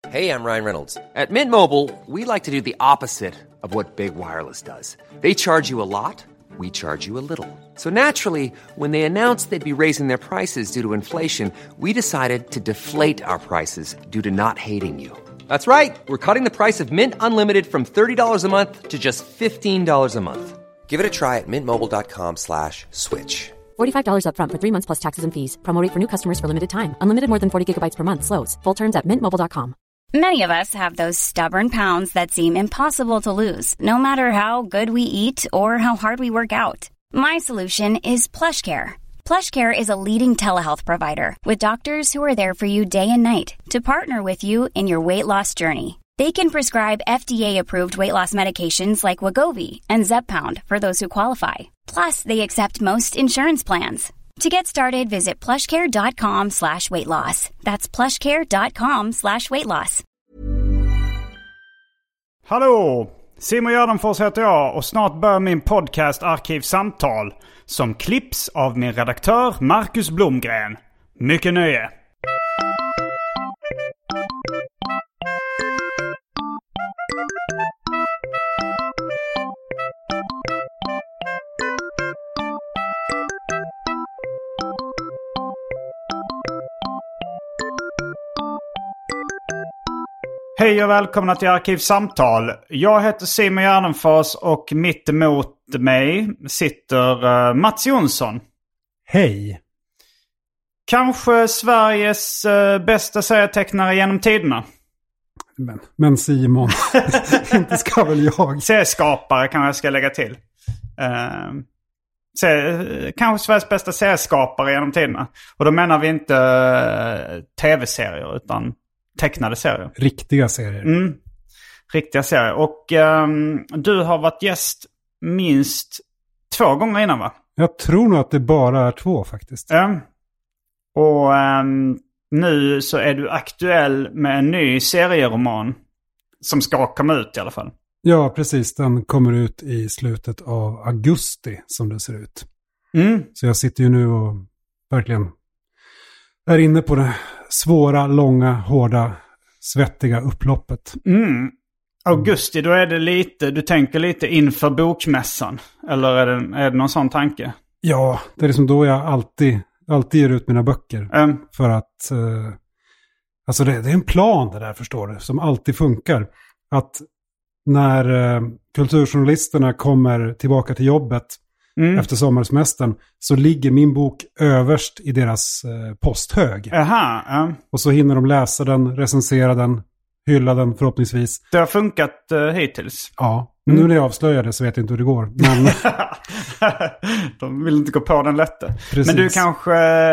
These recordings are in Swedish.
Hey, I'm Ryan Reynolds. At Mint Mobile, we like to do the opposite of what Big Wireless does. They charge you a lot, we charge you a little. So naturally, when they announced they'd be raising their prices due to inflation, we decided to deflate our prices due to not hating you. That's right. We're cutting the price of Mint Unlimited from $30 a month to just $15 a month. Give it a try at mintmobile.com/switch. $45 up front for 3 months plus taxes and fees. Promo rate for new customers for limited time. Unlimited more than 40 gigabytes per month slows. Full terms at mintmobile.com. Many of us have those stubborn pounds that seem impossible to lose, no matter how good we eat or how hard we work out. My solution is PlushCare. PlushCare is a leading telehealth provider with doctors who are there for you day and night to partner with you in your weight loss journey. They can prescribe FDA-approved weight loss medications like Wegovy and Zepbound for those who qualify. Plus, they accept most insurance plans. To get started, visit plushcare.com/weightloss. That's plushcare.com/weightloss. Hallå! Simon Gärdenfors heter jag och snart börjar min podcast Arkivsamtal som klipps av min redaktör Marcus Blomgren. Mycket nöje! Hej och välkomna till Arkivsamtal. Jag heter Simon Gärdenfors och mitt emot mig sitter Mats Jonsson. Hej. Kanske Sveriges bästa serietecknare genom tiderna. Men Simon, inte ska väl jag. Serieskapare kan jag ska lägga till. Kanske Sveriges bästa serieskapare genom tiderna. Och då menar vi inte tv-serier utan tecknade serier. Riktiga serier. Riktiga serier. Och du har varit gäst minst 2 gånger innan, va? Jag tror nog att det bara är 2 faktiskt. Och nu så är du aktuell med en ny serieroman som ska komma ut i alla fall. Ja, precis. Den kommer ut i slutet av augusti som det ser ut. Så jag sitter ju nu och verkligen är inne på det svåra, långa, hårda, svettiga upploppet. Augusti, då är det lite, du tänker lite inför bokmässan. Eller är det någon sån tanke? Ja, det är liksom då jag alltid ger ut mina böcker. För att, alltså det är en plan det där, förstår du, som alltid funkar. Att när kulturjournalisterna kommer tillbaka till jobbet efter sommarsemestern så ligger min bok överst i deras posthög. Och så hinner de läsa den, recensera den, hylla den förhoppningsvis. Det har funkat hittills. Ja, men nu när jag avslöjar det så vet jag inte hur det går. Men de vill inte gå på den lätta. Precis. Men du kanske,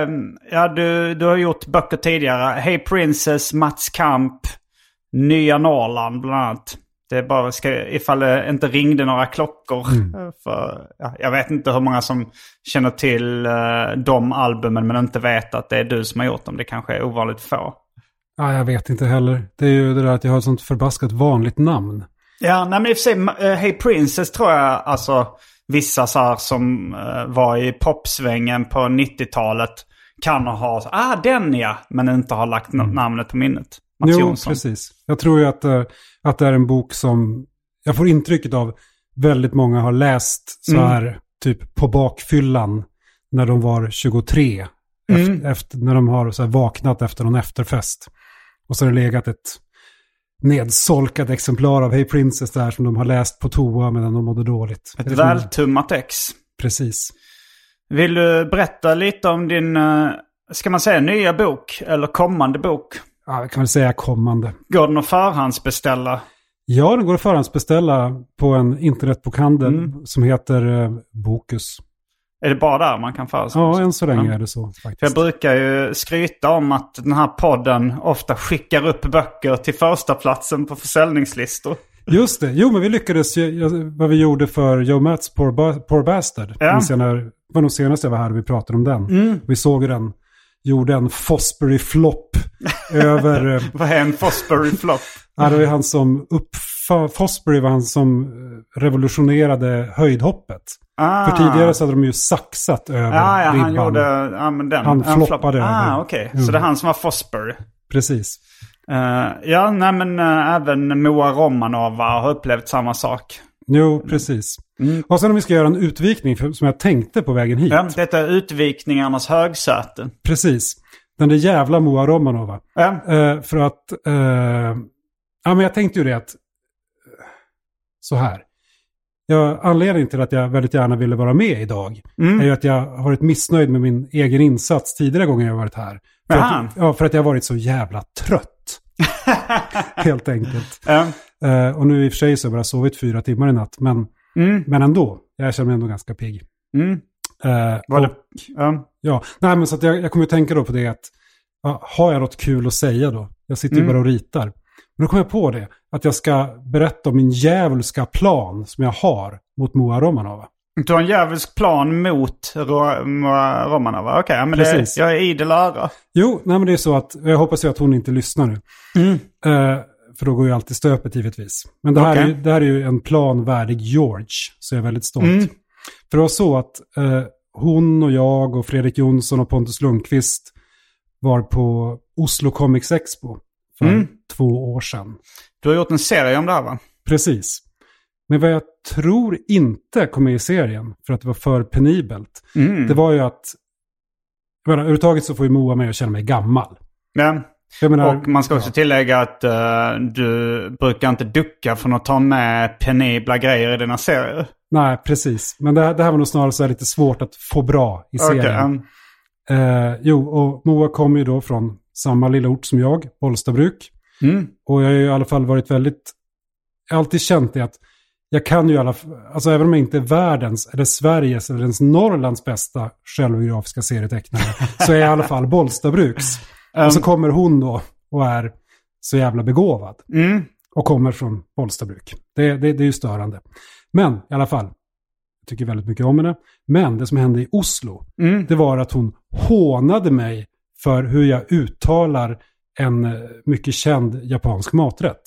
du har gjort böcker tidigare. Hey Princess, Mats Kamp, Nya Norrland bland annat. Det är bara ifall det inte ringde några klockor. För, jag vet inte hur många som känner till de albumen men inte vet att det är du som har gjort dem. Det kanske är ovanligt få. Ja, jag vet inte heller. Det är ju det där att jag har ett sånt förbaskat vanligt namn. Ja, nej, men i och för sig, Hey Princess tror jag, alltså vissa så här som var i popsvängen på 90-talet kan ha, den ja, men inte har lagt namnet på minnet. Mats Jonsson. Precis. Jag tror ju att det är en bok som jag får intrycket av väldigt många har läst så här typ på bakfyllan när de var 23. Efter, när de har så här vaknat efter någon efterfest. Och så har det legat ett nedsolkat exemplar av Hey Princess där som de har läst på toa medan de mådde dåligt. Ett vältummat ex. Precis. Vill du berätta lite om din, ska man säga nya bok eller kommande bok? Ja, jag kan väl säga kommande. Går den att förhandsbeställa? Ja, den går att förhandsbeställa på en internetbokhandel som heter Bokus. Är det bara där man kan förhandsbeställa? Ja, än så länge är det så faktiskt. För jag brukar ju skryta om att den här podden ofta skickar upp böcker till första platsen på försäljningslistor. Just det. Jo, men vi lyckades vad vi gjorde för Joe Matts Poor Bastard. Ja. Det var nog senast jag var här och vi pratade om den. Vi såg den. Gjorde en Fosbury Flop över... Vad är en Fosbury Flop? Ja, det var han som Fosbury var han som revolutionerade höjdhoppet. För tidigare så hade de ju saxat över ribban. Han gjorde... men den. Han floppade över. Okej. Så det är han som var Fosbury. Precis. Även Moa Romanova har upplevt samma sak. Jo, precis. Och sen om vi ska göra en utvikning som jag tänkte på vägen hit. Ja, detta är utvikningarnas högsäte. Precis. Den där jävla Moa Romanova. Ja. För att... men jag tänkte ju det att... Så här. Anledningen till att jag väldigt gärna ville vara med idag är ju att jag har varit missnöjd med min egen insats tidigare gånger jag har varit här. För att jag har varit så jävla trött. Helt enkelt. Och nu i och för sig så har jag bara sovit 4 timmar i natt. Men ändå. Jag känner mig ändå ganska pigg. Men så att jag kommer att tänka då på det att har jag något kul att säga då? Jag sitter ju bara och ritar. Men då kom jag på det. Att jag ska berätta om min djävulska plan som jag har mot Moa Romanova. Du har en djävulsk plan mot Moa Romanova? Okej, men jag är idel öra. Jo, men det är så att jag hoppas ju att hon inte lyssnar nu. För då går ju alltid stöpet givetvis. Men det här är ju en plan värdig George. Så jag är väldigt stolt. För det var så att hon och jag och Fredrik Jonsson och Pontus Lundqvist var på Oslo Comics Expo för 2 år sedan. Du har gjort en serie om det här, va? Precis. Men vad jag tror inte kom med i serien, för att det var för penibelt, det var ju att överhuvudtaget så får ju Moa mig att känna mig gammal. Ja. Och man ska också tillägga att du brukar inte ducka från att ta med penibla grejer i dina serier. Nej, precis. Men det här var nog snarare så lite svårt att få bra i serien. Och Moa kom ju då från samma lilla ort som jag, Bollstabruk. Och jag har ju i alla fall varit väldigt... Jag har alltid känt det att jag kan ju alltså även om jag inte är världens eller Sveriges eller ens Norrlands bästa självbiografiska serietecknare så är jag i alla fall Bollstabruks. Och så kommer hon då och är så jävla begåvad. Och kommer från Bollstabruk. Det är ju störande. Men i alla fall, jag tycker väldigt mycket om henne. Men det som hände i Oslo, det var att hon hånade mig för hur jag uttalar en mycket känd japansk maträtt.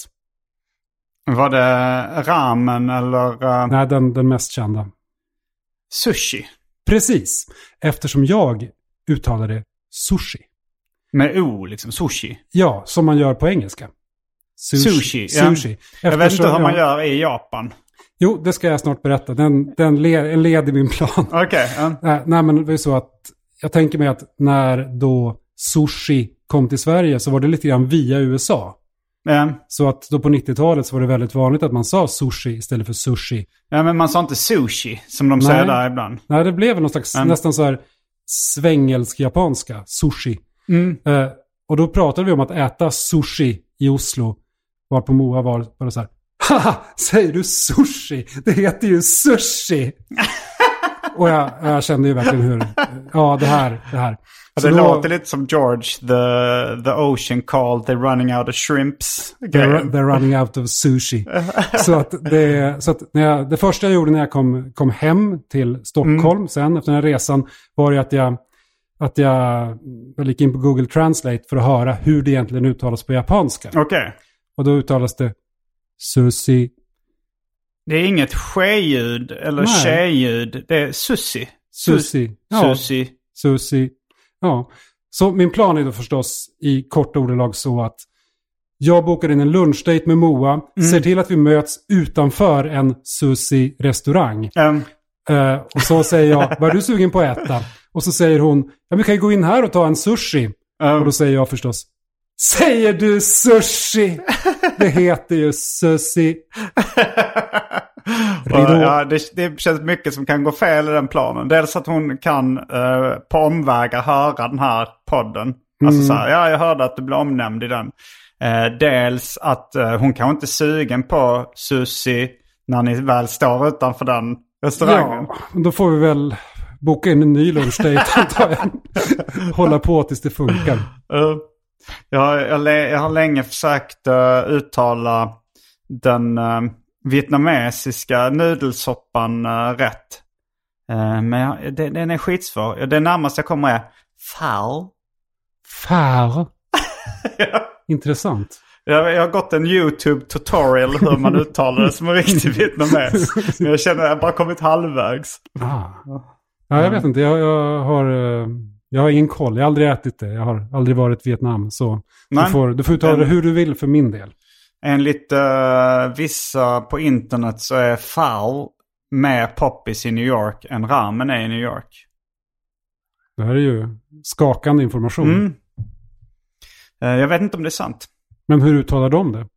Var det ramen eller... Nej, den mest kända. Sushi. Precis. Eftersom jag uttalade sushi. Med o, liksom sushi. Ja, som man gör på engelska. Sushi. Jag vet inte hur man gör i Japan. Jo, det ska jag snart berätta. Den led i min plan. Okej. Nej, men det är så att jag tänker mig att när då sushi kom till Sverige så var det lite grann via USA. Så att då på 90-talet så var det väldigt vanligt att man sa sushi istället för sushi. Ja, men man sa inte sushi som de säger där ibland. Nej, det blev väl någon slags nästan så här svängelsk-japanska sushi. Och då pratade vi om att äta sushi i Oslo. Var på Moa var bara så här: haha, säger du sushi? Det heter ju sushi! Och jag kände ju verkligen hur... Ja, det här. Det låter lite som George, the ocean called, they're running out of shrimps. They're running out of sushi. så att det första jag gjorde när jag kom hem till Stockholm sen efter den här resan var ju att jag gick in på Google Translate för att höra hur det egentligen uttalas på japanska. Okej. Och då uttalas det sushi. Det är inget ske-ljud eller tjej-ljud. Det är sushi. Sushi. Ja. Sushi. Ja. Så min plan är då förstås i korta ordalag så att jag bokar in en lunchdate med Moa. Ser till att vi möts utanför en sushi-restaurang. Och så säger jag, vad är du sugen på att äta? Och så säger hon, ja, vi kan ju gå in här och ta en sushi. Och då säger jag förstås, säger du sushi? Det heter ju sushi. Ja, det känns mycket som kan gå fel i den planen. Dels att hon kan på omvägar höra den här podden. Alltså så här, ja, jag hörde att du blev omnämnd i den. Dels att hon kanske inte är sugen på sushi när ni väl står utanför den restaurangen. Ja, då får vi väl boka in en ny lunchdate antar jag. Hålla på tills det funkar. Jag har länge försökt uttala den vietnamesiska nudelsoppan rätt. Men den är skitsvår. Det närmaste jag kommer är phao. Phao? Ja. Intressant. Jag har gått en YouTube-tutorial hur man uttalar det som en riktig vietnames. Men jag känner att jag bara kommit halvvägs. Ja, jag vet inte. Jag har Jag har ingen koll. Jag har aldrig ätit det. Jag har aldrig varit i Vietnam. Så du får uttala det hur du vill för min del. Enligt vissa på internet så är pho mer poppis i New York än ramen är i New York. Det här är ju skakande information. Jag vet inte om det är sant. Men hur uttalar de det?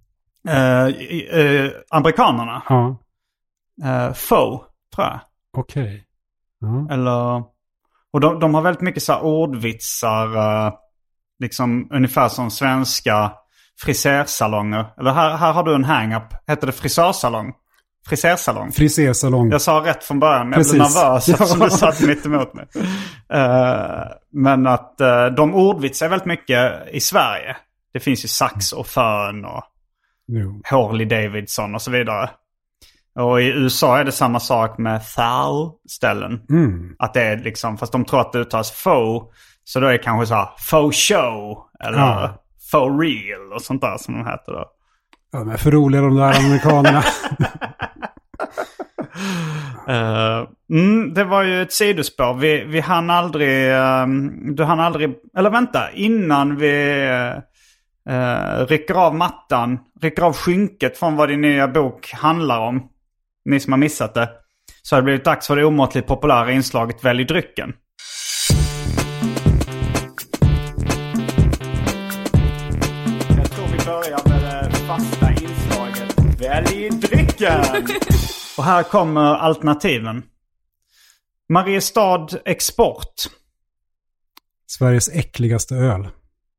Amerikanerna? Ja. Pho, tror jag. Okej. Ja. Eller... Och de har väldigt mycket så här ordvitsar. Liksom ungefär som svenska frisersalonger. Eller här har du en hang-up. Heter det frisörsalong? Frisersalong. Frisersalong. Jag sa rätt från början. Men jag blev nervös eftersom du satt mitt emot mig. Men att de ordvitsar väldigt mycket i Sverige. Det finns ju sax och fön och Harley Davidson och så vidare. Och i USA är det samma sak med thou-ställen. Att det är liksom, fast de tror att det uttalas faux. Så då är det kanske så här faux show eller faux real och sånt där som de heter då. Ja, de är för roliga de där amerikanerna. Det var ju ett sidospår. Vi hann aldrig... du hann aldrig... Eller vänta, innan vi rycker av mattan, rycker av skynket från vad din nya bok handlar om. Ni som har missat det. Så har det blivit dags för det omåttligt populära inslaget Välj drycken. Jag tror vi börjar med det fasta inslaget Välj drycken. Och här kommer alternativen. Mariestad Export. Sveriges äckligaste öl.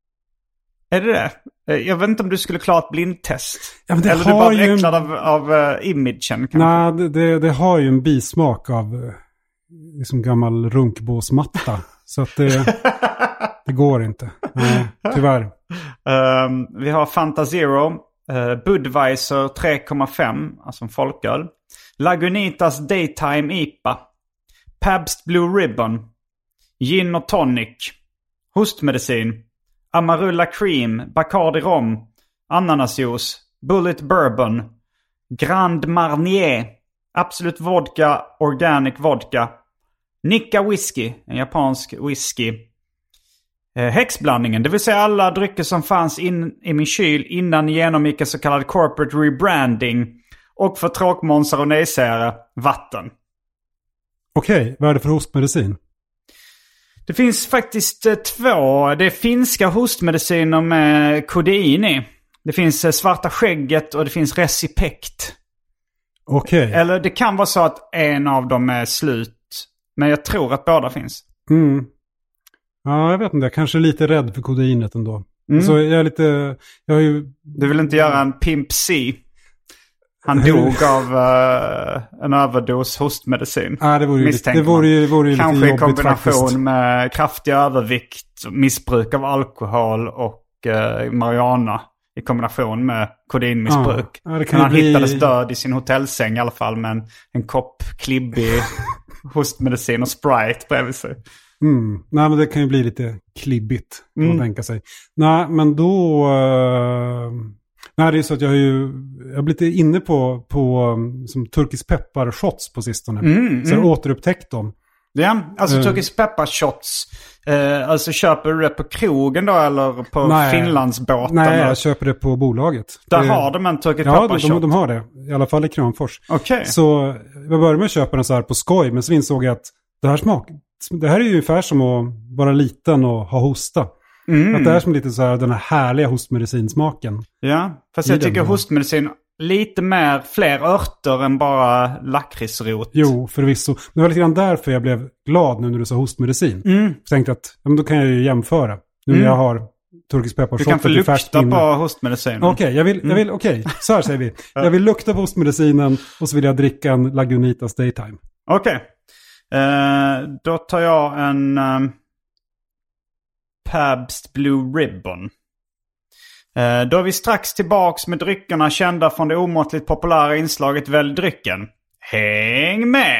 Är det det? Jag vet inte om du skulle klara ett blindtest. Ja, men det eller har du bara ju äcklad av imagen kanske. Nej, det har ju en bismak av liksom gammal runkbåsmatta. Så att det går inte. Nej, tyvärr. Vi har Fanta Zero. Budweiser 3,5. Alltså en folköl. Lagunitas Daytime IPA. Pabst Blue Ribbon. Gin och tonic. Hostmedicin. Amarula Cream, Bacardi Rom, ananasjuice, Bullet Bourbon, Grand Marnier, Absolut Vodka, Organic Vodka, Nikka Whisky, en japansk whisky, häxblandningen, det vill säga alla drycker som fanns i min kyl innan genomgick en så kallad corporate rebranding, och för tråkmånsar och nejsägare, vatten. Okej, vad är det för hostmedicin? Det finns faktiskt två. Det är finska hostmediciner med kodein i. Det finns svarta skägget och det finns Recipect. Okej. Eller det kan vara så att en av dem är slut. Men jag tror att båda finns. Ja, jag vet inte. Jag kanske är lite rädd för kodeinet ändå. Så jag är lite... Du vill inte göra en Pimp C? Han dog av en överdos hostmedicin. Ja, det vore ju lite jobbigt. Kanske i kombination med kraftig övervikt, missbruk av alkohol och marijuana i kombination med kodeinmissbruk. Ja, det kan han hittades död i sin hotellsäng i alla fall med en kopp klibbig hostmedicin och Sprite bredvid sig. Nej, men det kan ju bli lite klibbigt kan man tänka sig. Nej, men då... Nej, det är så att jag har blivit inne på som turkisk pepparshots på sistone. Så jag har återupptäckt dem. Ja, alltså turkisk pepparshots. Alltså köper du det på krogen då eller på Finlandsbåten? Nej, jag köper det på bolaget. Där har de en turkisk pepparshot? Ja, de har det. I alla fall i Kramfors. Okej. Så jag började med att köpa den så här på skoj. Men så insåg jag att det här är ju ungefär som att vara liten och ha hosta. Att det är som lite så här den här härliga hostmedicinsmaken. Ja, fast jag tycker hostmedicin lite fler örter än bara lakritsrot. Jo, förvisso. Det var lite grann därför jag blev glad nu när du sa hostmedicin. Jag tänkte att då kan jag ju jämföra. Nu när jag har turkisk pepparshot. Du kan få lukta på hostmedicinen. Okej, jag vill så här säger vi. Jag vill lukta på hostmedicinen och så vill jag dricka en Lagunitas Daytime. Okej. Då tar jag en... Pabst Blue Ribbon. Då är vi strax tillbaks med dryckerna kända från det omåttligt populära inslaget Välj drycken. Häng med!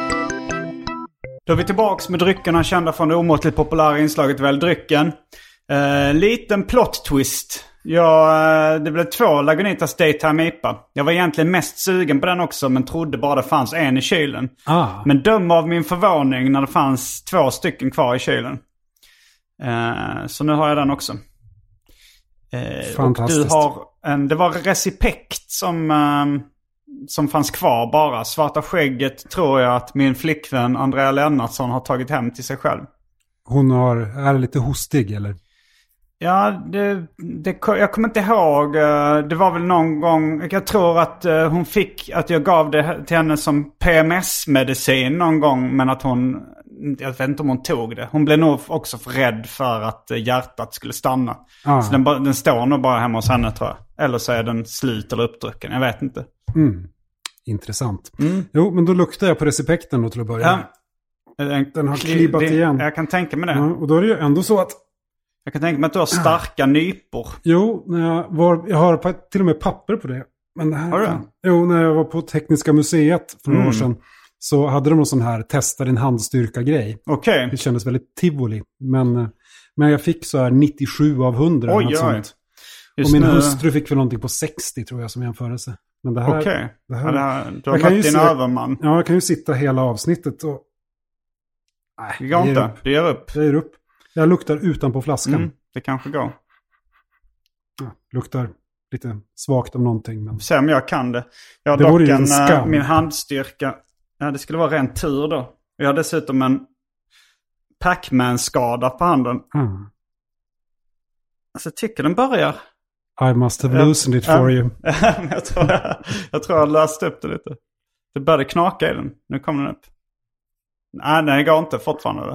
Då är vi tillbaks med dryckerna kända från det omåttligt populära inslaget Välj drycken. Liten plot twist. Det blev 2 Lagunitas Daytime IPA. Jag var egentligen mest sugen på den också, men trodde bara det fanns en i kylen. Men döm av min förvåning när det fanns 2 stycken kvar i kylen. Så nu har jag den också. Fantastiskt. Och det var Recipekt som fanns kvar bara. Svarta skägget tror jag att min flickvän Andrea Lennartsson har tagit hem till sig själv. Hon är lite hostig eller? Ja, jag kommer inte ihåg. Det var väl någon gång. Jag tror att hon fick att jag gav det till henne som PMS-medicin någon gång. Men att jag vet inte om hon tog det. Hon blev nog också för rädd för att hjärtat skulle stanna. Så den står nog bara hemma hos henne tror jag. Eller så är den slut eller uppdrucken. Jag vet inte. Intressant. Jo, men då luktar jag på Recipekten då till att börja med. Den har klibbat igen. Jag kan tänka mig det. Ja, och då är det ju ändå så att... Jag kan tänka mig att du har starka nypor. Jo, jag har till och med papper på det. Men det här, har du? Jo, när jag var på Tekniska museet för några år sedan så hade de någon sån här testa din handstyrka-grej. Okej. Det kändes väldigt tivoli. Men jag fick så här 97 av 100. Oj. Och min hustru fick väl någonting på 60 tror jag som jämförelse. Men det här... Okej. Det här, du har mött din överman. Ja, jag kan ju sitta hela avsnittet och... Nej, det går inte. Det ger upp. Jag ger upp. Jag luktar utanpå flaskan. Det kanske går. Ja, luktar lite svagt av någonting. Men... Se om jag kan det. Jag har det dock min handstyrka. Ja, det skulle vara ren tur då. Jag har dessutom en Pac-Man-skada på handen. Alltså jag tycker den börjar. I must have loosened it for you. jag tror jag löste upp det lite. Det började knaka i den. Nu kommer den upp. Nej, det går inte fortfarande.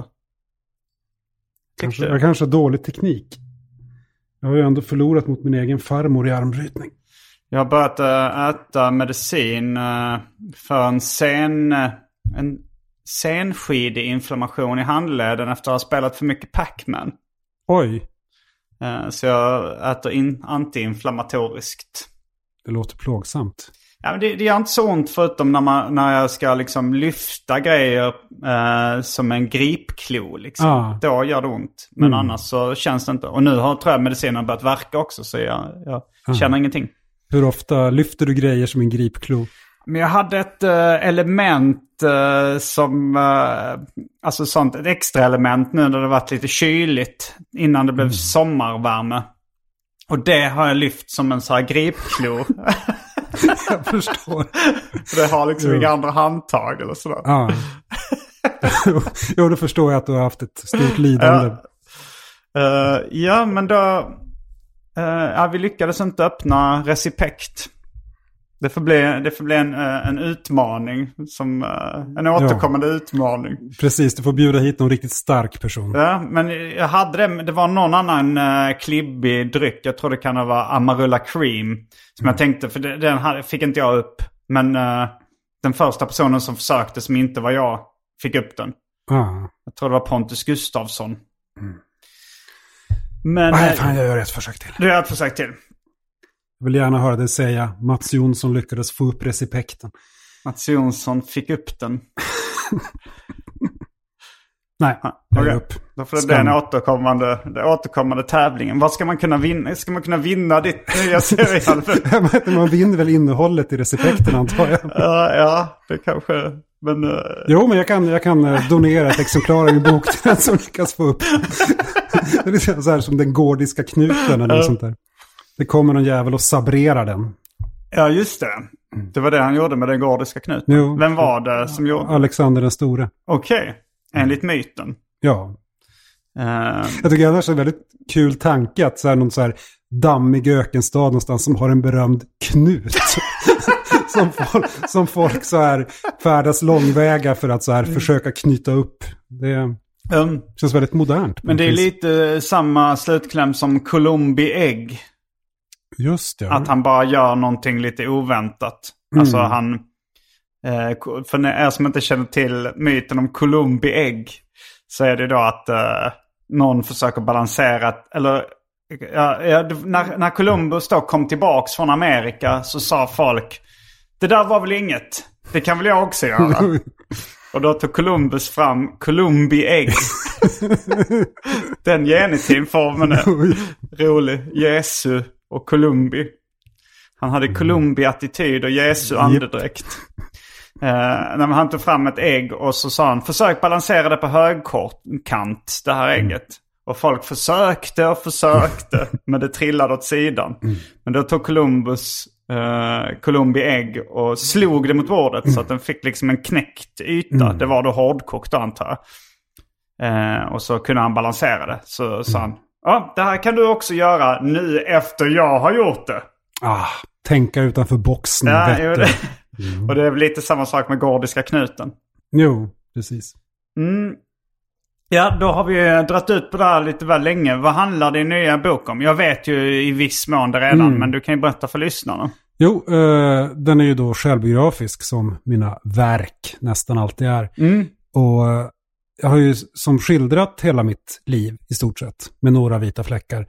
Jag kanske har dålig teknik. Jag har ju ändå förlorat mot min egen farmor i armbrytning. Jag har börjat äta medicin för en senskidig inflammation i handleden efter att ha spelat för mycket Pac-Man. Oj. Så jag äter antiinflammatoriskt. Det låter plågsamt. Ja, men det gör inte så ont förutom när jag ska liksom lyfta grejer som en gripklo. Liksom. Då gör det ont. Men annars så känns det inte. Och nu tror jag medicinen börjat verka också så jag känner ingenting. Hur ofta lyfter du grejer som en gripklo? Men jag hade ett element som, alltså sånt, ett extra element nu när det varit lite kyligt innan det blev sommarvärme. Och det har jag lyft som en så här gripklo. Jag förstår. Det har liksom inga andra handtag eller sådär. Ja. Jo, då förstår jag att du har haft ett stort lidande. Ja, men då... vi lyckades inte öppna Recipekt. Det får bli en utmaning. En återkommande utmaning. Precis, du får bjuda hit någon riktigt stark person. Ja, men jag hade det. Det var någon annan klibbig dryck. Jag tror det kan vara Amarula Cream. Som jag tänkte, för den fick inte jag upp. Men den första personen som försökte, som inte var jag, fick upp den. Jag tror det var Pontus Gustafsson. Men fan, jag gör ett försök till. Du gör ett försök till. Jag vill gärna höra dig säga Mats Jonsson lyckades få upp Recipekten. Mats Jonsson fick upp den. Nej, jag ger upp. Då får det bli den återkommande tävlingen. Vad ska man kunna vinna? Ska man kunna vinna ditt nya seriealbum? Man vinner väl innehållet i Recipekten, antar jag. Ja, det kanske... Men, Jo, men jag kan donera ett exemplar av en bok till den som lyckas få upp. Det är lite så här som den gordiska knuten eller något sånt där. Det kommer någon jävel och sabrerar den. Ja, just det. Det var det han gjorde med den gordiska knuten. Jo. Vem var det som gjorde? Alexander den store. Okej. Enligt myten. Ja. Jag tycker annars är en väldigt kul tanke att så här någon så här dammig ökenstad någonstans som har en berömd knut. som folk så här färdas långväga för att så här försöka knyta upp. Det känns väldigt modernt. Men det är lite samma slutkläm som Columbi Egg. Just det. Att han bara gör någonting lite oväntat. Alltså han... för er som inte känner till myten om Columbi Egg, så är det då att någon försöker balansera... Eller när Columbus då kom tillbaks från Amerika så sa folk: det där var väl inget. Det kan väl jag också göra. Och då tog Columbus fram Columbi Egg. Den genitivformen är rolig. Jesu och Columbi. Han hade Columbi-attityd och Jesu andedräkt. När han tog fram ett ägg och så sa han, försök balansera det på högkant, det här ägget. Och folk försökte, men det trillade åt sidan. Men då tog Columbi ägg och slog det mot bordet så att den fick liksom en knäckt yta. Det var då hårdkokt, antar jag. Och så kunde han balansera det. Så sa han, ja, det här kan du också göra nu efter jag har gjort det. Tänka utanför boxen. Ja, och det är väl lite samma sak med gordiska knuten. Jo, precis. Ja, då har vi dratt ut på det här lite väl länge. Vad handlar din nya bok om? Jag vet ju i viss mån det redan, men du kan ju berätta för lyssnarna. Jo, den är ju då självbiografisk som mina verk nästan alltid är. Och jag har ju som skildrat hela mitt liv i stort sett med några vita fläckar.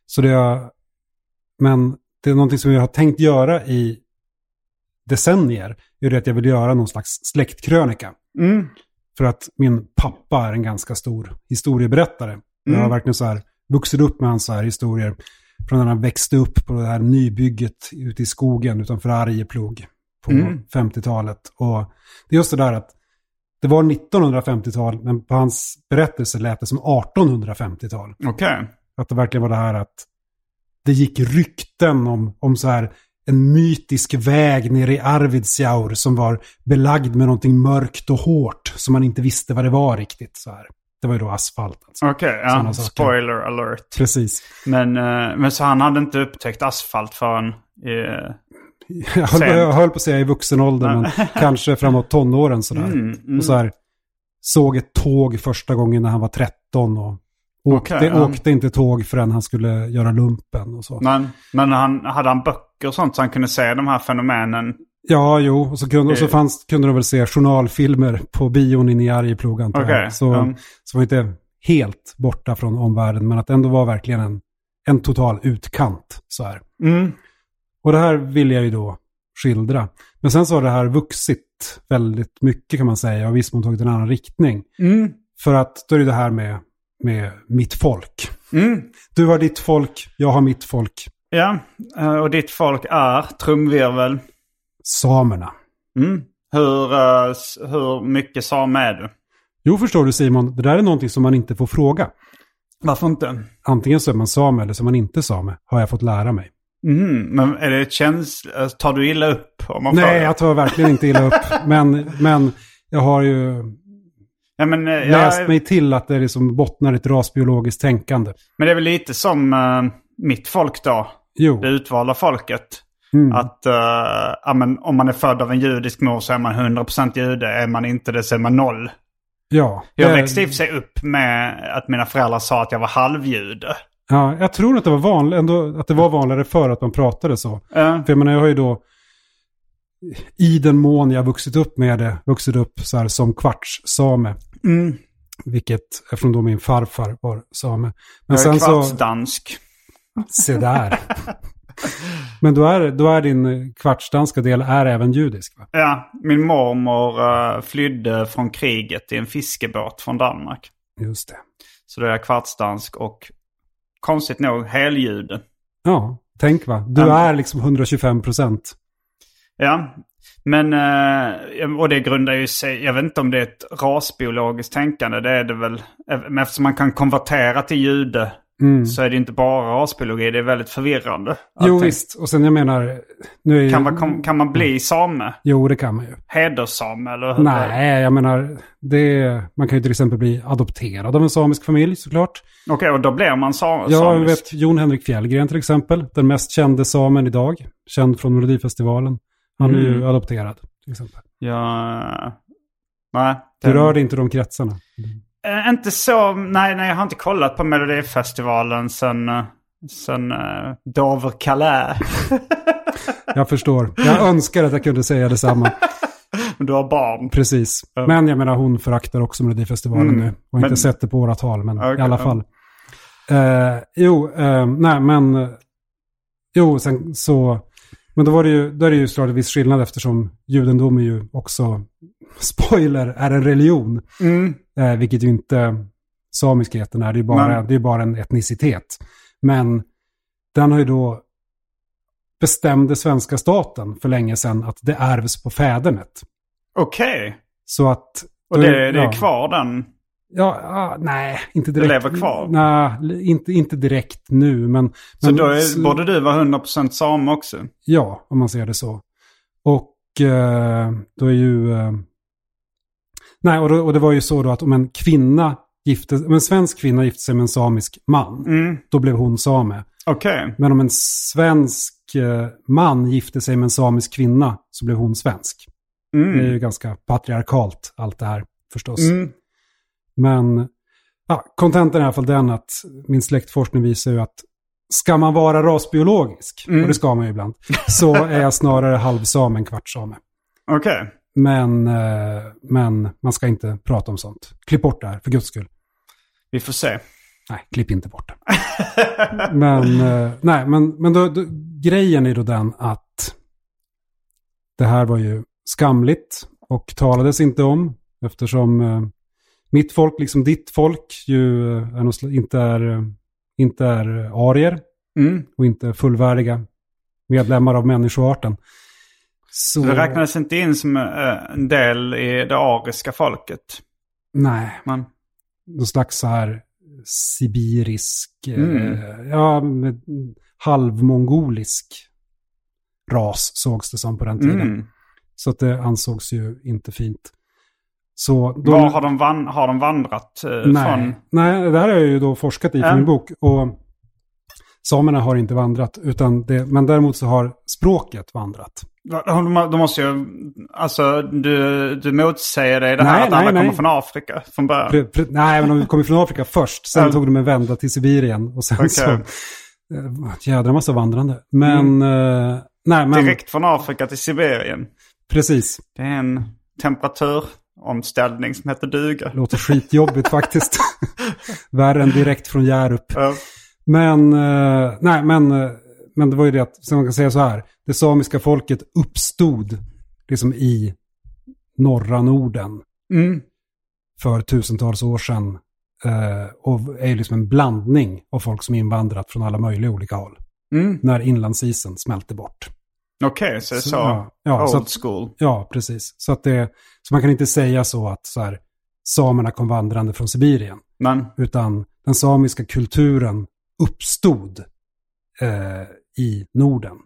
Men det är någonting som jag har tänkt göra i decennier. Är det att jag vill göra någon slags släktkrönika. För att min pappa är en ganska stor historieberättare. Jag har verkligen så här vuxit upp med hans så här historier. Från när han växte upp på det här nybygget ute i skogen utanför Arjeplog på 50-talet. Och det är just det där att det var 1950-tal, men på hans berättelse lät det som 1850-tal. Okej. Att det verkligen var det här att det gick rykten om så här en mytisk väg nere i Arvidsjaur som var belagd med någonting mörkt och hårt som man inte visste vad det var riktigt så här. Det var ju då asfalt. Alltså. Okej, ja. Spoiler alert. Precis. Men så han hade inte upptäckt asfalt förrän jag höll på att säga i vuxen ålder, men kanske framåt tonåren sådär. Och så här såg ett tåg första gången när han var 13 och åkte inte tåg förrän han skulle göra lumpen och så. Men hade han böcker och sånt så han kunde se de här fenomenen? Ja, jo. Och så kunde de väl se journalfilmer på bion in i Arjeplog, antar jag. Så var inte helt borta från omvärlden, men att det ändå var verkligen en total utkant så här. Och det här vill jag ju då skildra. Men sen så har det här vuxit väldigt mycket, kan man säga, och visst man tagit en annan riktning. För att då är det här med mitt folk. Du har ditt folk, jag har mitt folk. Ja, och ditt folk är trumvirvel. Samerna. Hur mycket same är du? Jo, förstår du Simon, det där är någonting som man inte får fråga. Varför inte? Antingen så är man same eller så är man inte same, har jag fått lära mig. Men är det tar du illa upp om man frågar? Nej, jag tar verkligen inte illa upp. men jag har ju läst mig till att det liksom bottnar ett rasbiologiskt tänkande. Men det är väl lite som mitt folk då? Jo. Det utvalda folket. Att om man är född av en judisk mor så är man 100% jude. Är man inte det så är man 0. Ja. Jag växte i sig upp med att mina föräldrar sa att jag var halvjude. Ja, jag tror att det var vanligare för att man pratade så. För jag menar, jag har ju då i den mån jag vuxit upp så här som kvartssame. Vilket eftersom då min farfar var same. Men jag är kvartsdansk. Se där. Men då är din kvartsdanska del är även judisk, va? Ja, min mormor flydde från kriget i en fiskebåt från Danmark. Just det. Så då är jag kvartsdansk och konstigt nog heljude. Ja, tänk va. Du är liksom 125%. Ja, men och det grundar ju sig, jag vet inte om det är ett rasbiologiskt tänkande, det är det väl, men eftersom man kan konvertera till jude så är det inte bara rasbiologi, det är väldigt förvirrande. Jo visst, och sen jag menar nu är kan man bli same? Jo, det kan man ju. Hedersame eller hur? Nej, jag menar man kan ju till exempel bli adopterad av en samisk familj såklart. Okej, och då blir man samisk? Ja, jag vet Jon Henrik Fjällgren till exempel, den mest kände samen idag, känd från Melodifestivalen. Han är ju adopterad till exempel. Ja, nej. Du rörde inte de kretsarna? Inte så, nej, jag har inte kollat på Melodifestivalen sen Dover Calais. Jag förstår. Jag önskar att jag kunde säga detsamma. Du har barn. Precis. Men jag menar, hon föraktar också Melodifestivalen nu. Och inte sett det på åratal, men okay, i alla fall. Sen så... Men då är det ju såklart en viss skillnad eftersom judendom är ju också, spoiler, är en religion. Vilket ju inte samiskheten är. Det är bara en etnicitet. Men den har ju då bestämde svenska staten för länge sedan att det ärvs på fädernet. Okej. Så att... Och det är kvar den? Nej, inte direkt. Det lever kvar? Nej, inte direkt nu. Så då borde du vara 100% sam också? Ja, om man ser det så. Och då är ju... Nej, och det var ju så då att om en svensk kvinna gifte sig med en samisk man, då blev hon same. Okej. Men om en svensk man gifte sig med en samisk kvinna så blev hon svensk. Det är ju ganska patriarkalt allt det här förstås. Men kontentan är i alla fall den att min släktforskning visar ju att ska man vara rasbiologisk, och det ska man ju ibland, så är jag snarare halvsam än kvartsame. Okej. Men man ska inte prata om sånt. Klipp bort det här, för guds skull. Vi får se. Nej, klipp inte bort det. Men då, grejen är då den att det här var ju skamligt och talades inte om, eftersom mitt folk, liksom ditt folk, ju inte är arier och inte fullvärdiga medlemmar av människoarten. Så det räknades inte in som en del i det ariska folket? Nej. Någon slags så här sibirisk, halvmongolisk ras sågs det som på den tiden. Så att det ansågs ju inte fint. Så var har de vandrat från? Nej, det här har jag ju då forskat i min bok. Och samerna har inte vandrat, men däremot så har språket vandrat. De måste ju, alltså du motsäger det här att alla kommer från Afrika från början. Nej, men de kommer från Afrika först. Sen tog de en vända till Sibirien. Och sen så jädra massa vandrande. Men, direkt från Afrika till Sibirien. Precis. Det är en temperaturomställning som heter duga. Låter skitjobbigt faktiskt. Värre än direkt från Hjärup. Men det var ju det att, som man kan säga så här, det samiska folket uppstod liksom i norra Norden för tusentals år sedan och är liksom en blandning av folk som invandrat från alla möjliga olika håll när inlandsisen smälte bort. Okej, så det är så old school. Ja, precis. Så man kan inte säga så att så här, samerna kom vandrande från Sibirien. Utan den samiska kulturen uppstod i Norden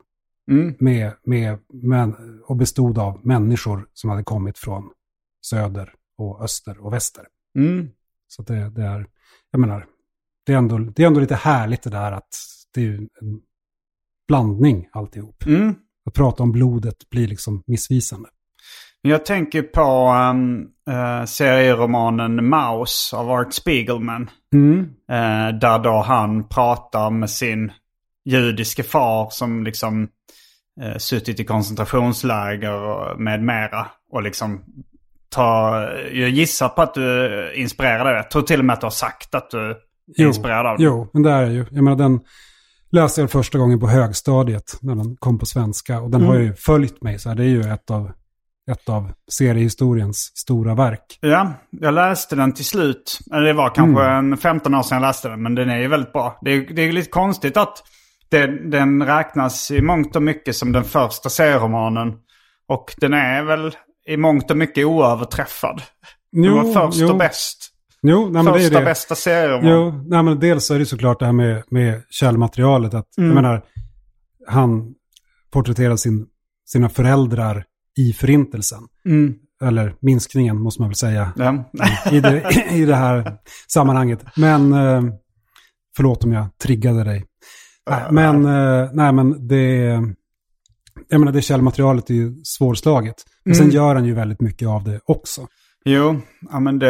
och bestod av människor som hade kommit från söder och öster och väster. Så det är, jag menar, det är ändå lite härligt det där att det är ju en blandning alltihop. Att prata om blodet blir liksom missvisande. Jag tänker på serieromanen Maus av Art Spiegelman. Där då han pratar med sin judiske far som liksom suttit i koncentrationsläger med mera. Och liksom jag gissar på att du är inspirerad av det. Jag tror till och med att du har sagt att du är inspirerad av det. Jo, men det är ju. Jag menar, den läste jag första gången på högstadiet när den kom på svenska. Och den har ju följt mig, så här, det är ju ett av seriehistoriens stora verk. Ja, jag läste den till slut. Det var kanske en 15 år sedan jag läste den, men den är ju väldigt bra. Det är lite konstigt att den räknas i mångt och mycket som den första serieromanen. Och den är väl i mångt och mycket oöverträffad. Den var först och bäst. Första bästa serieroman. Men dels så är det såklart det här med källmaterialet. Att, jag menar, han porträtterar sina föräldrar i förintelsen. Eller minskningen måste man väl säga. I det här sammanhanget. Men förlåt om jag triggade dig. Men det källmaterialet är ju svårslaget. Men sen gör han ju väldigt mycket av det också. Jo, ja, men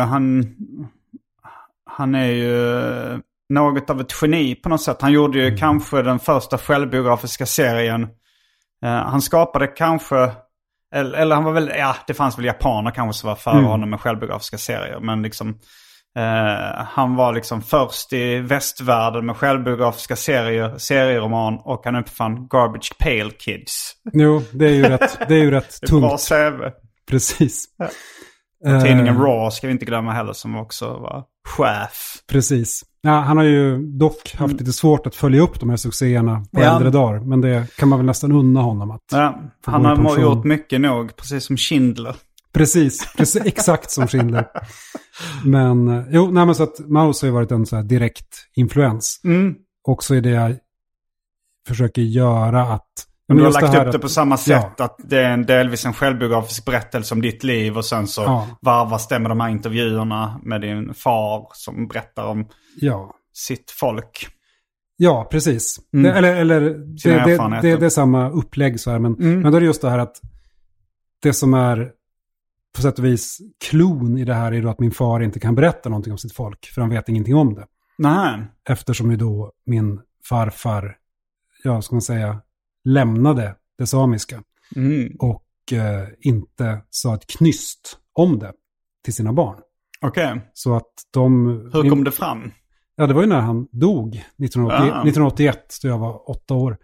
han är ju något av ett geni på något sätt. Han gjorde ju kanske den första självbiografiska serien. Han skapade kanske, eller han var väl, det fanns väl japaner kanske som var före honom med självbiografiska serier. Men liksom, han var liksom först i västvärlden med självbiografiska serieroman, och han uppfann Garbage Pail Kids. Jo, det är ju rätt tungt. Bra CV. Precis. Tidningen Raw ska vi inte glömma heller, som också var chef. Precis. Ja, han har ju dock haft lite svårt att följa upp de här succéerna på äldre dagar. Men det kan man väl nästan unna honom att... Ja, han har gjort mycket nog, precis som Schindler. Precis exakt som Schindler. Men så att Maus har ju varit en så här direkt influens. Också i det jag försöker göra att... Du har lagt upp det på samma sätt, att det är delvis en självbiografisk berättelse om ditt liv och sen så varvas det med de här intervjuerna med din far som berättar om sitt folk. Ja, precis. Det är samma upplägg så här, men då är det just det här att det som är på sätt och vis klon i det här är då att min far inte kan berätta någonting om sitt folk, för han vet ingenting om det. Nej. Eftersom ju då min farfar, ska man säga, lämnade det samiska och inte sa ett knyst om det till sina barn. Okej. Så att Hur kom det fram? Ja, det var ju när han dog 1981, då jag var 8 år.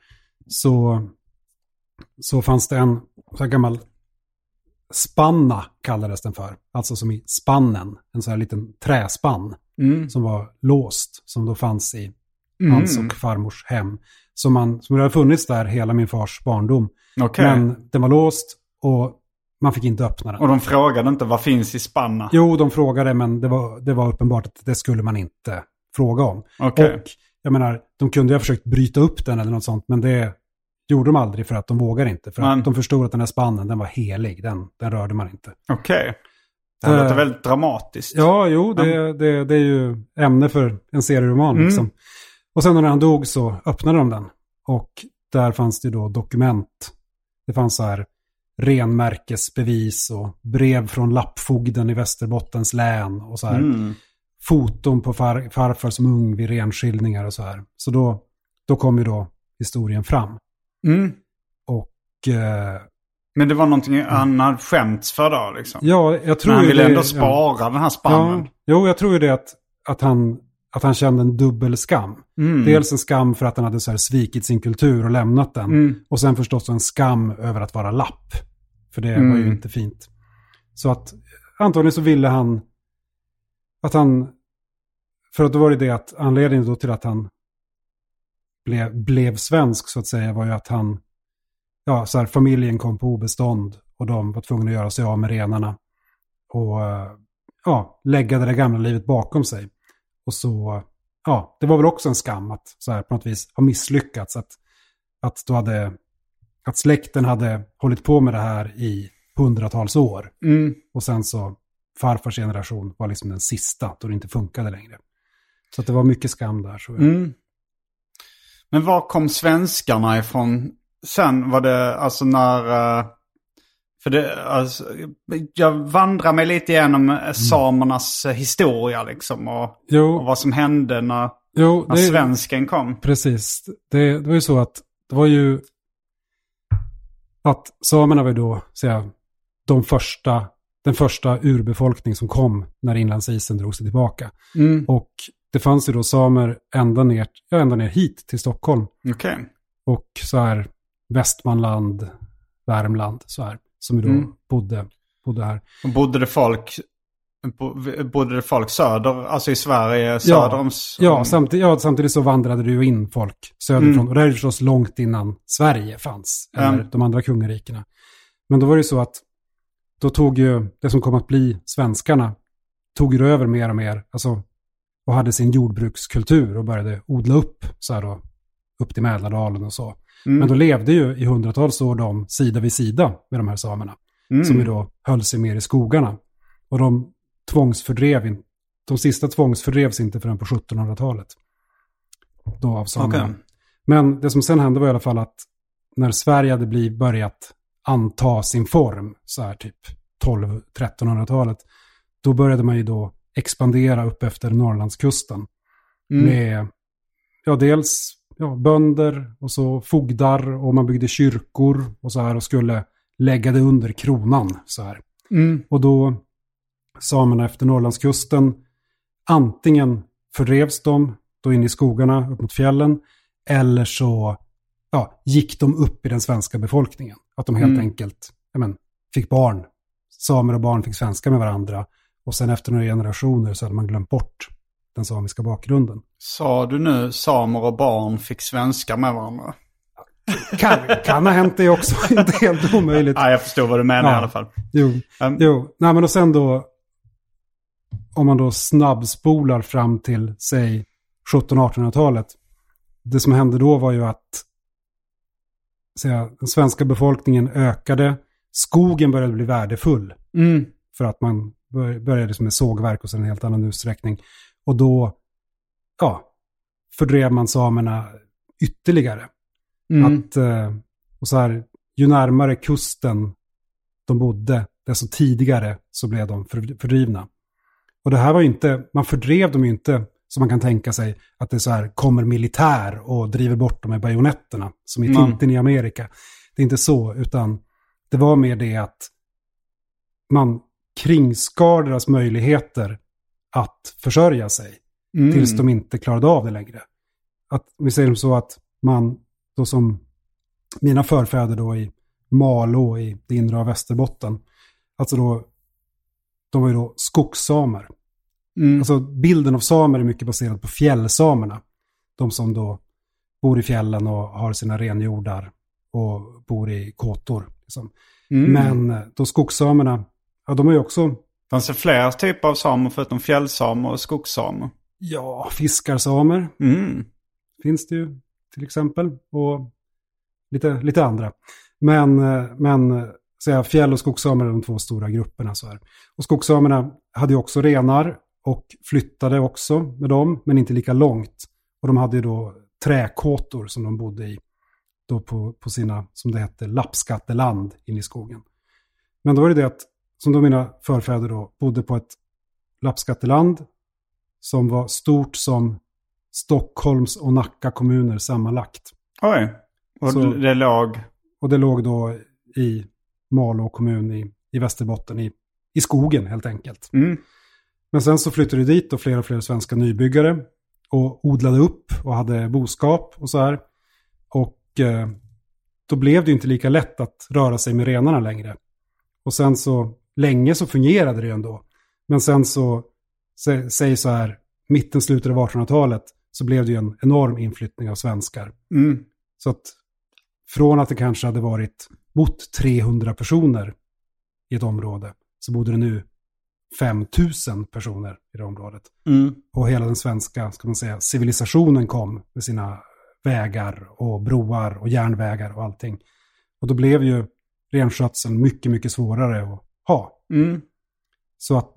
Så fanns det en så här gammal spanna, kallades den för. Alltså som i spannen, en så här liten träspann som var låst, som då fanns i hans och farmors hem. Som hade funnits där hela min fars barndom. Okay. Men den var låst och man fick inte öppna den. Och de frågade inte vad finns i spanna? Jo, de frågade, men det var uppenbart att det skulle man inte fråga om. Okay. Och jag menar, de kunde ju ha försökt bryta upp den eller något sånt, men det gjorde de aldrig för att de vågar inte. För att de förstod att den här spannen, den var helig. Den rörde man inte. Okej. Okay. Det låter väldigt dramatiskt. Ja, jo, det är ju ämne för en serieroman liksom. Och sen när han dog så öppnade de den. Och där fanns det då dokument. Det fanns så här renmärkesbevis och brev från lappfogden i Västerbottens län. Och så här foton på farfar som ung vid renskiljningar och så här. Så då kom ju då historien fram. Och... Men det var någonting han hade skämts för då liksom? Ja, jag tror men han ville ändå spara den här spannen. Ja, jo, jag tror ju det att han kände en dubbel skam. Dels en skam för att han hade så här svikit sin kultur och lämnat den. Och sen förstås en skam över att vara lapp. För det var ju inte fint. Så att antagligen så ville han för att då var det att anledningen då till att han blev svensk så att säga var ju att han så här, familjen kom på obestånd och de var tvungna att göra sig av med renarna och lägga det gamla livet bakom sig. Och så, det var väl också en skam att så här, på något vis ha misslyckats. Att släkten hade hållit på med det här i hundratals år. Och sen så farfars generation var liksom den sista då det inte funkade längre. Så att det var mycket skam där. Så Men var kom svenskarna ifrån? Sen var det alltså när... För det, alltså, jag vandrar mig lite igenom samernas historia liksom. Och vad som hände när svensken kom. Precis. Det var ju så att det var ju... Att samerna var ju då, säga, den första urbefolkning som kom när inlandsisen drog sig tillbaka. Och det fanns ju då samer ända ner hit till Stockholm. Okay. Och så här Västmanland, Värmland så här. Som ju då bodde här. Och bodde det folk söder, alltså i Sverige söder om... Ja, samtidigt så vandrade det ju in folk söderifrån. Och det är ju förstås långt innan Sverige fanns. Eller de andra kungarikena. Men då var det ju så att då tog ju det som kom att bli svenskarna tog ju över mer och mer. Alltså, och hade sin jordbrukskultur och började odla upp så här då, upp till Mälardalen och så. Men då levde ju i hundratals år de sida vid sida med de här samerna. Som ju då höll sig mer i skogarna. Och de sista tvångsfördrevs inte förrän på 1700-talet. Då av samerna. Okay. Men det som sen hände var i alla fall att när Sverige hade börjat anta sin form så här typ 1200-1300-talet, då började man ju då expandera upp efter Norrlandskusten. Med dels bönder och så fogdar och man byggde kyrkor och så här och skulle lägga det under kronan så här. Och då samerna efter Norrlandskusten antingen fördrevs de då in i skogarna upp mot fjällen eller så gick de upp i den svenska befolkningen. Att de helt enkelt fick barn. Samer och barn fick svenska med varandra och sen efter några generationer så hade man glömt bort den samiska bakgrunden. Sa du nu samer och barn fick svenska med varandra? Kan ha hänt det också, inte helt omöjligt. Ja, jag förstår vad du menar i alla fall. Jo. Nej, men och sen då, om man då snabbspolar fram till, säg, 1700-1800-talet. Det som hände då var ju att den svenska befolkningen ökade. Skogen började bli värdefull. För att man började med sågverk och sen en helt annan utsträckning. Och då fördrev man samerna ytterligare. Och så här, ju närmare kusten de bodde, desto tidigare så blev de fördrivna. Och det här var ju inte, man fördrev dem ju inte som man kan tänka sig att det så här kommer militär och driver bort dem med bajonetterna som i Tintin i Amerika. Det är inte så, utan det var mer det att man kringskar deras möjligheter att försörja sig tills de inte klarade av det längre. Att vi säger så att man då, som mina förfäder då i Malå i det inre av Västerbotten, alltså då, de var ju då skogssamer. Alltså bilden av samer är mycket baserad på fjällsamerna. De som då bor i fjällen och har sina renjordar och bor i kåtor. Liksom. Men då skogssamerna, de är ju också... Fanns det fler typer av samer förutom fjällsamer och skogssamer? Ja, fiskarsamer finns det ju till exempel. Och lite andra. Men så fjäll- och skogssamer är de två stora grupperna. Så här. Och skogssamerna hade ju också renar och flyttade också med dem, men inte lika långt. Och de hade ju då träkåtor som de bodde i då på sina, som det hette, lappskatteland in i skogen. Men då var det att, som då mina förfäder då bodde på ett lappskatteland som var stort som Stockholms och Nacka kommuner sammanlagt. Oj, och så, det låg... Och det låg då i Malå kommun i Västerbotten, i skogen helt enkelt. Men sen så flyttade det dit och fler svenska nybyggare och odlade upp och hade boskap och så här. Och då blev det ju inte lika lätt att röra sig med renarna längre. Och sen så länge så fungerade det ju ändå. Men sen så, säg så här, slutet av 1800-talet så blev det ju en enorm inflyttning av svenskar. Så att från att det kanske hade bott 300 personer i ett område så bodde det nu 5000 personer i det området. Och hela den svenska, ska man säga, civilisationen kom med sina vägar och broar och järnvägar och allting. Och då blev ju renskötseln mycket, mycket svårare att ha. Så att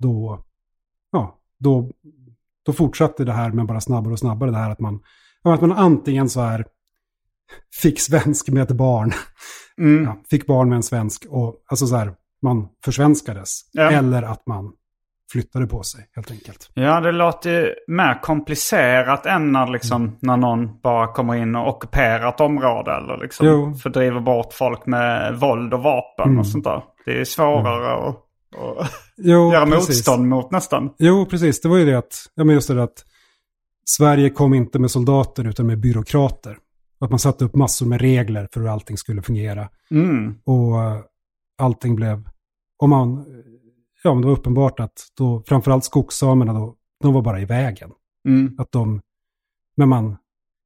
då fortsatte det här med bara snabbare och snabbare, det här att man antingen så här fick svensk med ett barn. Fick barn med en svensk och alltså så här, man försvenskades. Eller att man flyttade på sig helt enkelt. Ja, det låter mer komplicerat än när någon bara kommer in och ockuperar ett område eller liksom fördriver bort folk med våld och vapen och sånt där. Det är svårare att göra motstånd mot nästan. Jo, precis. Det var ju det att Sverige kom inte med soldater utan med byråkrater. Att man satte upp massor med regler för hur allting skulle fungera. Och allting blev... men det var uppenbart att då, framförallt skogssamerna då, de var bara i vägen. Att men man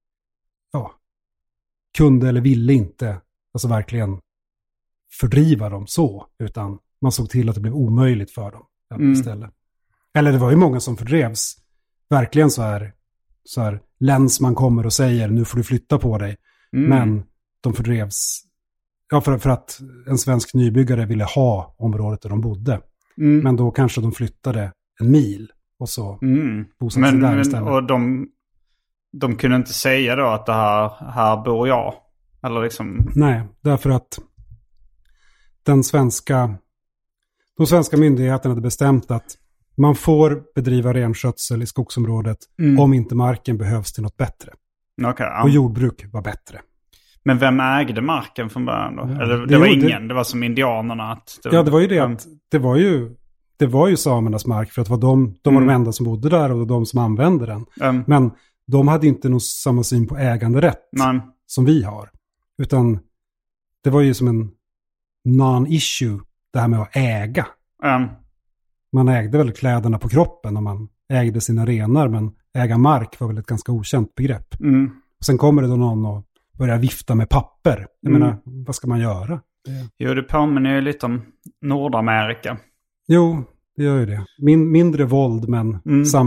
kunde eller ville inte alltså verkligen fördriva dem så, utan man såg till att det blev omöjligt för dem istället. Eller det var ju många som fördrevs verkligen så här länsman kommer och säger nu får du flytta på dig. Men de fördrevs för att en svensk nybyggare ville ha området där de bodde. Men då kanske de flyttade en mil och så bosatte sig där istället. Och de kunde inte säga då att det här bor jag? Eller liksom... Nej, därför att de svenska myndigheterna hade bestämt att man får bedriva renskötsel i skogsområdet om inte marken behövs till något bättre. Och jordbruk var bättre. Men vem ägde marken från början då? Eller det var ingen, det var som indianerna. Det var ju det att det var ju samernas mark för att de var de enda som bodde där och de som använde den. Men de hade inte någon samma syn på äganderätt som vi har. Utan det var ju som en non-issue det här med att äga. man ägde väl kläderna på kroppen och man ägde sina renar, men äga mark var väl ett ganska okänt begrepp. Och sen kommer det då någon och börjar vifta med papper. Jag menar, vad ska man göra? Jo, det påminner ju lite om Nordamerika. Jo, det gör ju det. Mindre våld, men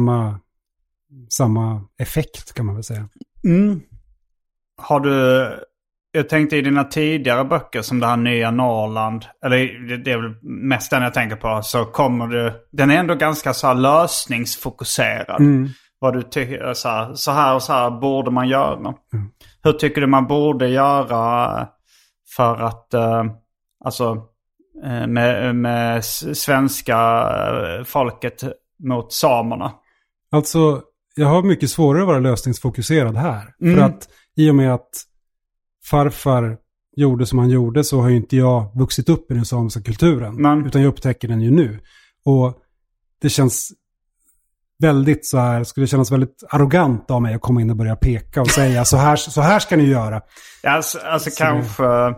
samma effekt kan man väl säga. Har du... Jag tänkte i dina tidigare böcker som det här Nya Norrland, eller det är väl mest den jag tänker på, så kommer du... Den är ändå ganska så här lösningsfokuserad. Vad du tycker, så här och så här borde man göra. Hur tycker du man borde göra för att... med svenska folket mot samerna? Alltså, jag har mycket svårare att vara lösningsfokuserad här. För att i och med att farfar gjorde som han gjorde så har ju inte jag vuxit upp i den samiska kulturen. Utan jag upptäcker den ju nu. Och det känns väldigt så här, skulle det kännas väldigt arrogant av mig att komma in och börja peka och säga så här ska ni göra. Alltså kanske...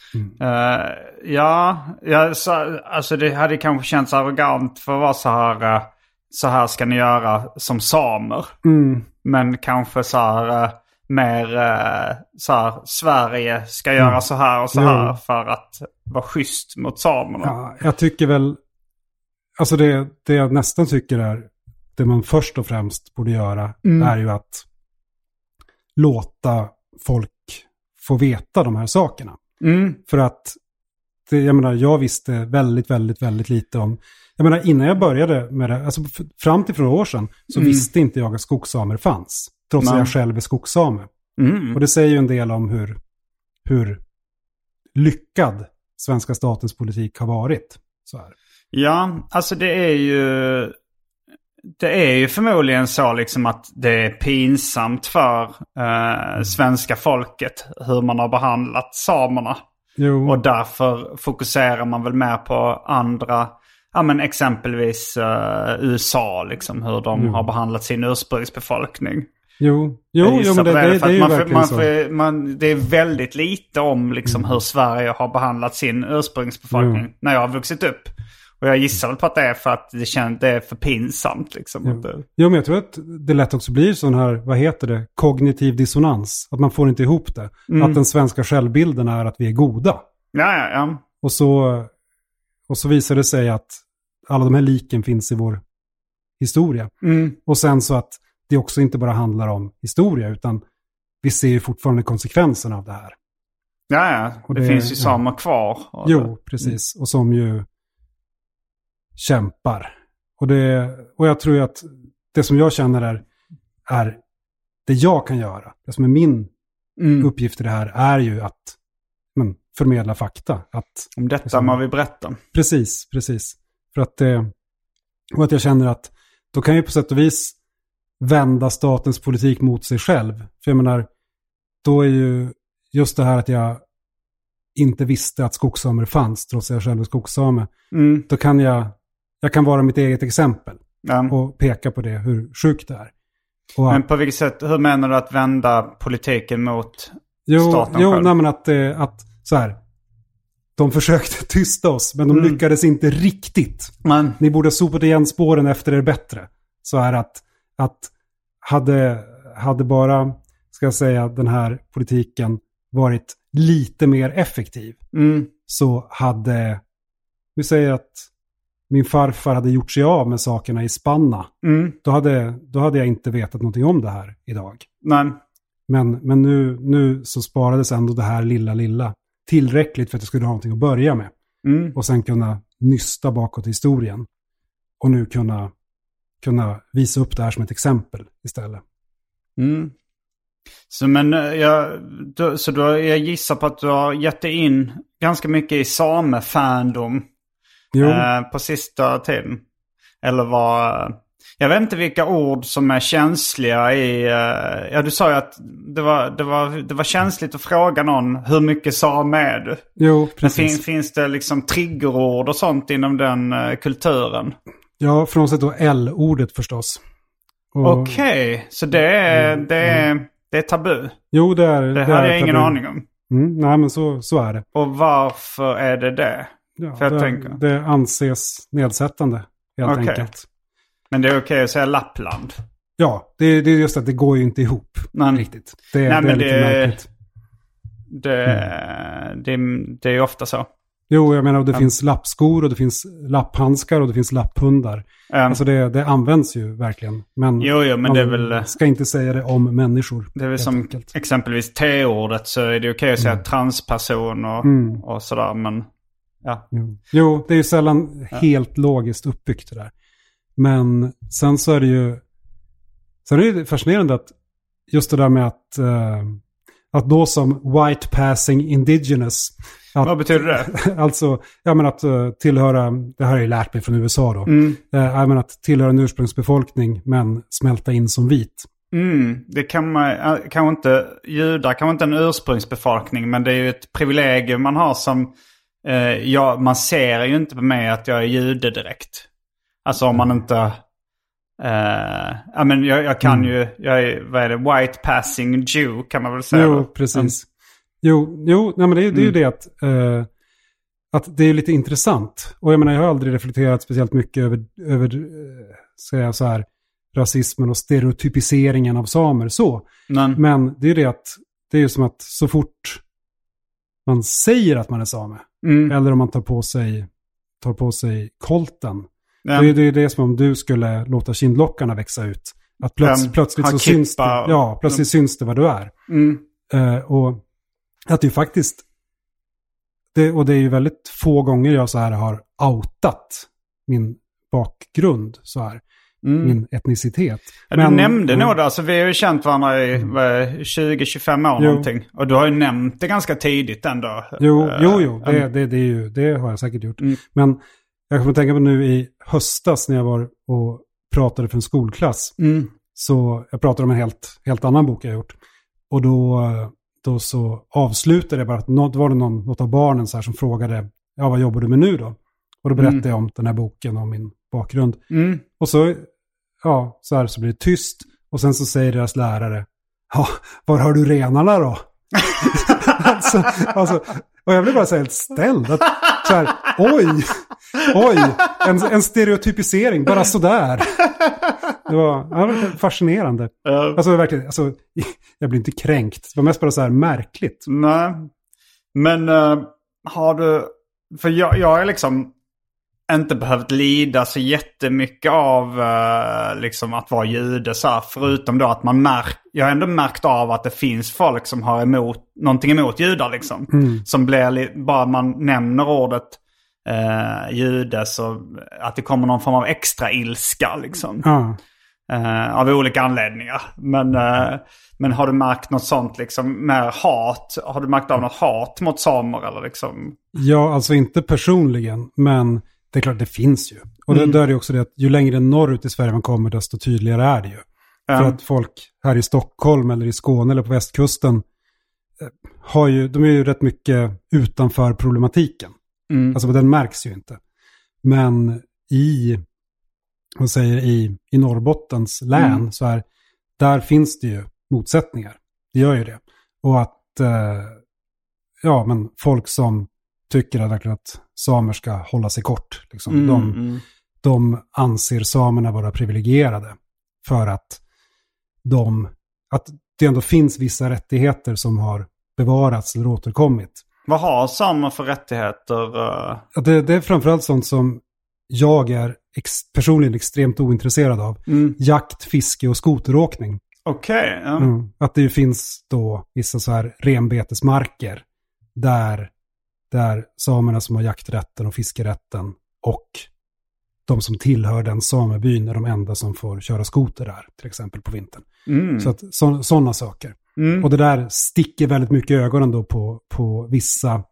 alltså det hade kanske känts arrogant för att vara så här ska ni göra som samer. Men kanske så här mer så här, Sverige ska göra så här och så här för att vara schysst mot samerna. Ja, jag tycker väl, alltså det jag nästan tycker är det man först och främst borde göra är ju att låta folk få veta de här sakerna. För att jag visste väldigt, väldigt, väldigt lite om... Jag menar, innan jag började med det, alltså fram till för några år sedan, så visste inte jag att skogssamer fanns. Trots att jag själv är skogssame. Och det säger ju en del om hur lyckad svenska statens politik har varit. Så här. Ja, alltså det är ju förmodligen så liksom att det är pinsamt för svenska folket hur man har behandlat samerna. Jo. Och därför fokuserar man väl mer på andra, exempelvis USA, liksom, hur de har behandlat sin ursprungsbefolkning. Jo, men det är ju verkligen så. Det är väldigt lite om liksom, hur Sverige har behandlat sin ursprungsbefolkning när jag har vuxit upp. Och jag gissar väl på att det är för att det är för pinsamt. Liksom. Jo, men jag tror att det lätt också blir sån här, vad heter det, kognitiv dissonans. Att man får inte ihop det. Att den svenska självbilden är att vi är goda. Ja. Och så visar det sig att alla de här liken finns i vår historia. Och sen så att det också inte bara handlar om historia, utan vi ser ju fortfarande konsekvenserna av det här. Ja. Och det finns ju samer kvar. Jo, precis. Och som ju kämpar. Och jag tror ju att det som jag känner är det jag kan göra. Det som är min uppgift i det här är ju att förmedla fakta. Om detta man vill berätta. Precis. För att och att jag känner att då kan jag på sätt och vis vända statens politik mot sig själv. För jag menar, då är ju just det här att jag inte visste att skogssamer fanns, trots att jag själv är skogssame. Då kan jag kan vara mitt eget exempel och peka på det, hur sjukt det är. Men på vilket sätt, hur menar du att vända politiken mot staten själv? Nej, men att så här, de försökte tysta oss, men de lyckades inte riktigt. Ni borde ha sopat igen spåren efter er bättre. Så är att hade bara, ska jag säga, den här politiken varit lite mer effektiv, så hade, vi säger att min farfar hade gjort sig av med sakerna i Spanna. Då hade jag inte vetat någonting om det här idag. Nej. Men nu så sparades ändå det här lilla tillräckligt för att jag skulle ha någonting att börja med. Och sen kunna nysta bakåt i historien. Och nu kunna visa upp det här som ett exempel istället. Så jag gissar på att du har gett dig in ganska mycket i samefandom på sista tiden. Eller jag vet inte vilka ord som är känsliga i... du sa ju att det var känsligt att fråga någon hur mycket same är du? Jo, precis. Men finns det liksom triggerord och sånt inom den kulturen? Ja, frånsett då L-ordet förstås. Okej, så det är tabu? Jo, det är det hade jag ingen aning om. Nej, men så är det. Och varför är det? Ja, för jag tänker. Det anses nedsättande. helt enkelt. Men det är okej att säga Lappland? Ja, det är just att det går ju inte ihop riktigt. Det är lite märkligt. Det är ofta så. Jo, jag menar det finns lappskor och det finns lapphandskar och det finns lapphundar. Alltså det används ju verkligen. Men, men det är väl... ska inte säga det om människor. Det är väl som enkelt. Exempelvis T-ordet, så är det okej att säga transperson och sådär. Men, ja. Jo, det är ju sällan helt logiskt uppbyggt det där. Men sen så är det ju... Sen är det fascinerande att just det där med att då som white passing indigenous... Vad betyder det? Alltså, jag menar att tillhöra, det här har jag ju lärt mig från USA då. Jag menar att tillhöra en ursprungsbefolkning men smälta in som vit. Det kan man, kanske inte, judar kanske inte en ursprungsbefolkning, men det är ju ett privilegium man har som, man ser ju inte på mig att jag är jude direkt. Alltså om man inte... jag kan ju, jag är, vad är det, white passing Jew kan man väl säga. Jo, precis. Jo, nej, men det är ju det att det är lite intressant. Och jag menar, jag har aldrig reflekterat speciellt mycket över säga så här, rasismen och stereotypiseringen av samer så. Men det är ju det att det är ju som att så fort man säger att man är same, eller om man tar på sig kolten, det är det som om du skulle låta kindlockarna växa ut. Att plötsligt så syns det, plötsligt syns det vad du är. Och att det ju faktiskt, och det är ju väldigt få gånger jag så här har outat min bakgrund så här, min etnicitet. Ja, du nämnde nog det, alltså vi har ju känt varandra i 20-25 år någonting. Och du har ju nämnt det ganska tidigt ändå. Jo, det har jag säkert gjort. Men jag kommer att tänka på nu i höstas när jag var och pratade för en skolklass. Så jag pratade om en helt annan bok jag gjort. Och då så avslutade jag bara att det var något av barnen så här som frågade, vad jobbar du med nu då? Och då berättade jag om den här boken och min bakgrund. Och så, så här så blir det tyst. Och sen så säger deras lärare, var har du renarna då? alltså, och jag blev bara så helt ställd. Att, så här, oj, en stereotypisering, bara sådär. Det var fascinerande. Alltså verkligen, jag blir inte kränkt. Det var mest bara så här märkligt. Nej, men har du... För jag är liksom inte behövt lida så jättemycket av liksom att vara jude så här, förutom då att jag har ändå märkt av att det finns folk som har någonting emot judar liksom. Som blir, bara man nämner ordet jude så att det kommer någon form av extra ilska liksom. Av olika anledningar. Men har du märkt något sånt liksom mer hat? Har du märkt av något hat mot samer eller liksom? Ja, alltså inte personligen, men det är klart det finns ju. Och då är det också det att ju längre norrut i Sverige man kommer desto tydligare är det ju. För att folk här i Stockholm eller i Skåne eller på västkusten de är ju rätt mycket utanför problematiken. Alltså den märks ju inte. Men i Norrbottens län så här, där finns det ju motsättningar. Det gör ju det. Och att men folk som tycker att samer ska hålla sig kort liksom. De anser samerna vara privilegierade för att det ändå finns vissa rättigheter som har bevarats eller återkommit. Vad har samer för rättigheter? Det är framförallt sånt som jag är personligen extremt ointresserad av. Jakt, fiske och skoteråkning. Okej. Att det finns då vissa så här renbetesmarker där samerna som har jakträtten och fiskerätten och de som tillhör den samebyn är de enda som får köra skoter där, till exempel på vintern. Så att sådana saker. Och det där sticker väldigt mycket i ögonen då på vissa,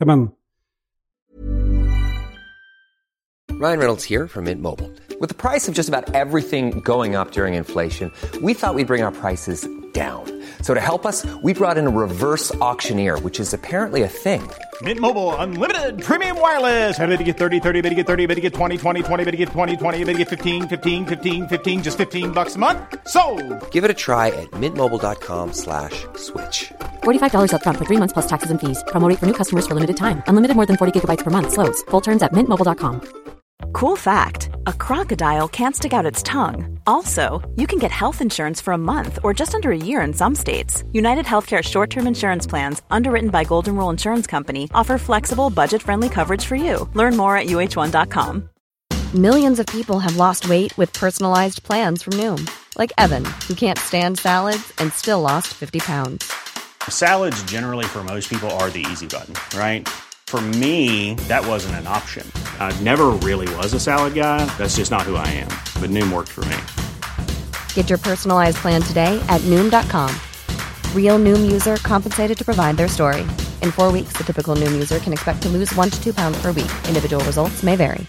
Ryan Reynolds here from Mint Mobile. With the price of just about everything going up during inflation, we thought we'd bring our prices down. So to help us, we brought in a reverse auctioneer, which is apparently a thing. Mint Mobile Unlimited Premium Wireless. How to get 30, 30, bit to get 30, bit to get 20, 20, 20, bit to get 20, 20, bit to get 15, 15, 15, 15, just $15 a month? Sold! Give it a try at mintmobile.com/switch. $45 up front for 3 months plus taxes and fees. Promo rate for new customers for limited time. Unlimited more than 40 gigabytes per month slows. Full terms at mintmobile.com. Cool fact, a crocodile can't stick out its tongue. Also, you can get health insurance for a month or just under a year in some states. United Healthcare short-term insurance plans, underwritten by Golden Rule Insurance Company, offer flexible, budget-friendly coverage for you. Learn more at UH1.com. Millions of people have lost weight with personalized plans from Noom. Like Evan, who can't stand salads and still lost 50 pounds. Salads generally for most people are the easy button, right? For me, that wasn't an option. I never really was a salad guy. That's just not who I am. But Noom worked for me. Get your personalized plan today at Noom.com. Real Noom user compensated to provide their story. In 4 weeks, the typical Noom user can expect to lose 1 to 2 pounds per week. Individual results may vary.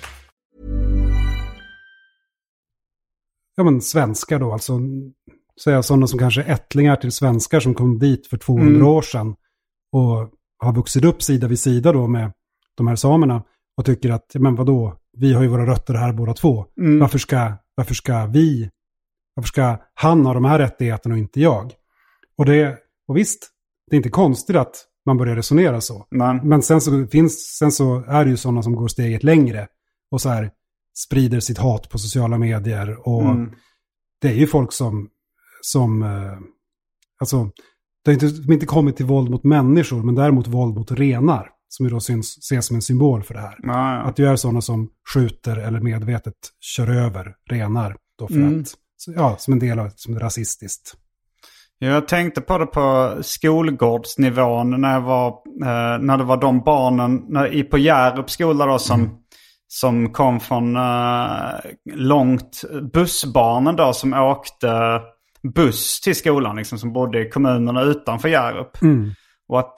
Ja, men svenskar då, alltså säga sådana som kanske ättlingar till svenskar som kom dit för 200 år sedan och har vuxit upp sida vid sida då med de här samerna och tycker att, men vadå, vi har ju våra rötter här båda två. Varför ska han ha de här rättigheterna och inte jag? Och visst, det är inte konstigt att man börjar resonera så. Men sen så är det ju sådana som går steget längre och så här sprider sitt hat på sociala medier och det är ju folk som alltså det har inte kommit till våld mot människor men däremot våld mot renar som ju då ses som en symbol för det här. Att det är sådana som skjuter eller medvetet kör över renar då för att, som en del av som rasistiskt. Jag tänkte på det på skolgårdsnivån när det var de barnen på Hjärup skola då som kom från långt, bussbarnen då som åkte buss till skolan liksom, som bodde i kommunerna utanför Hjärup. Och att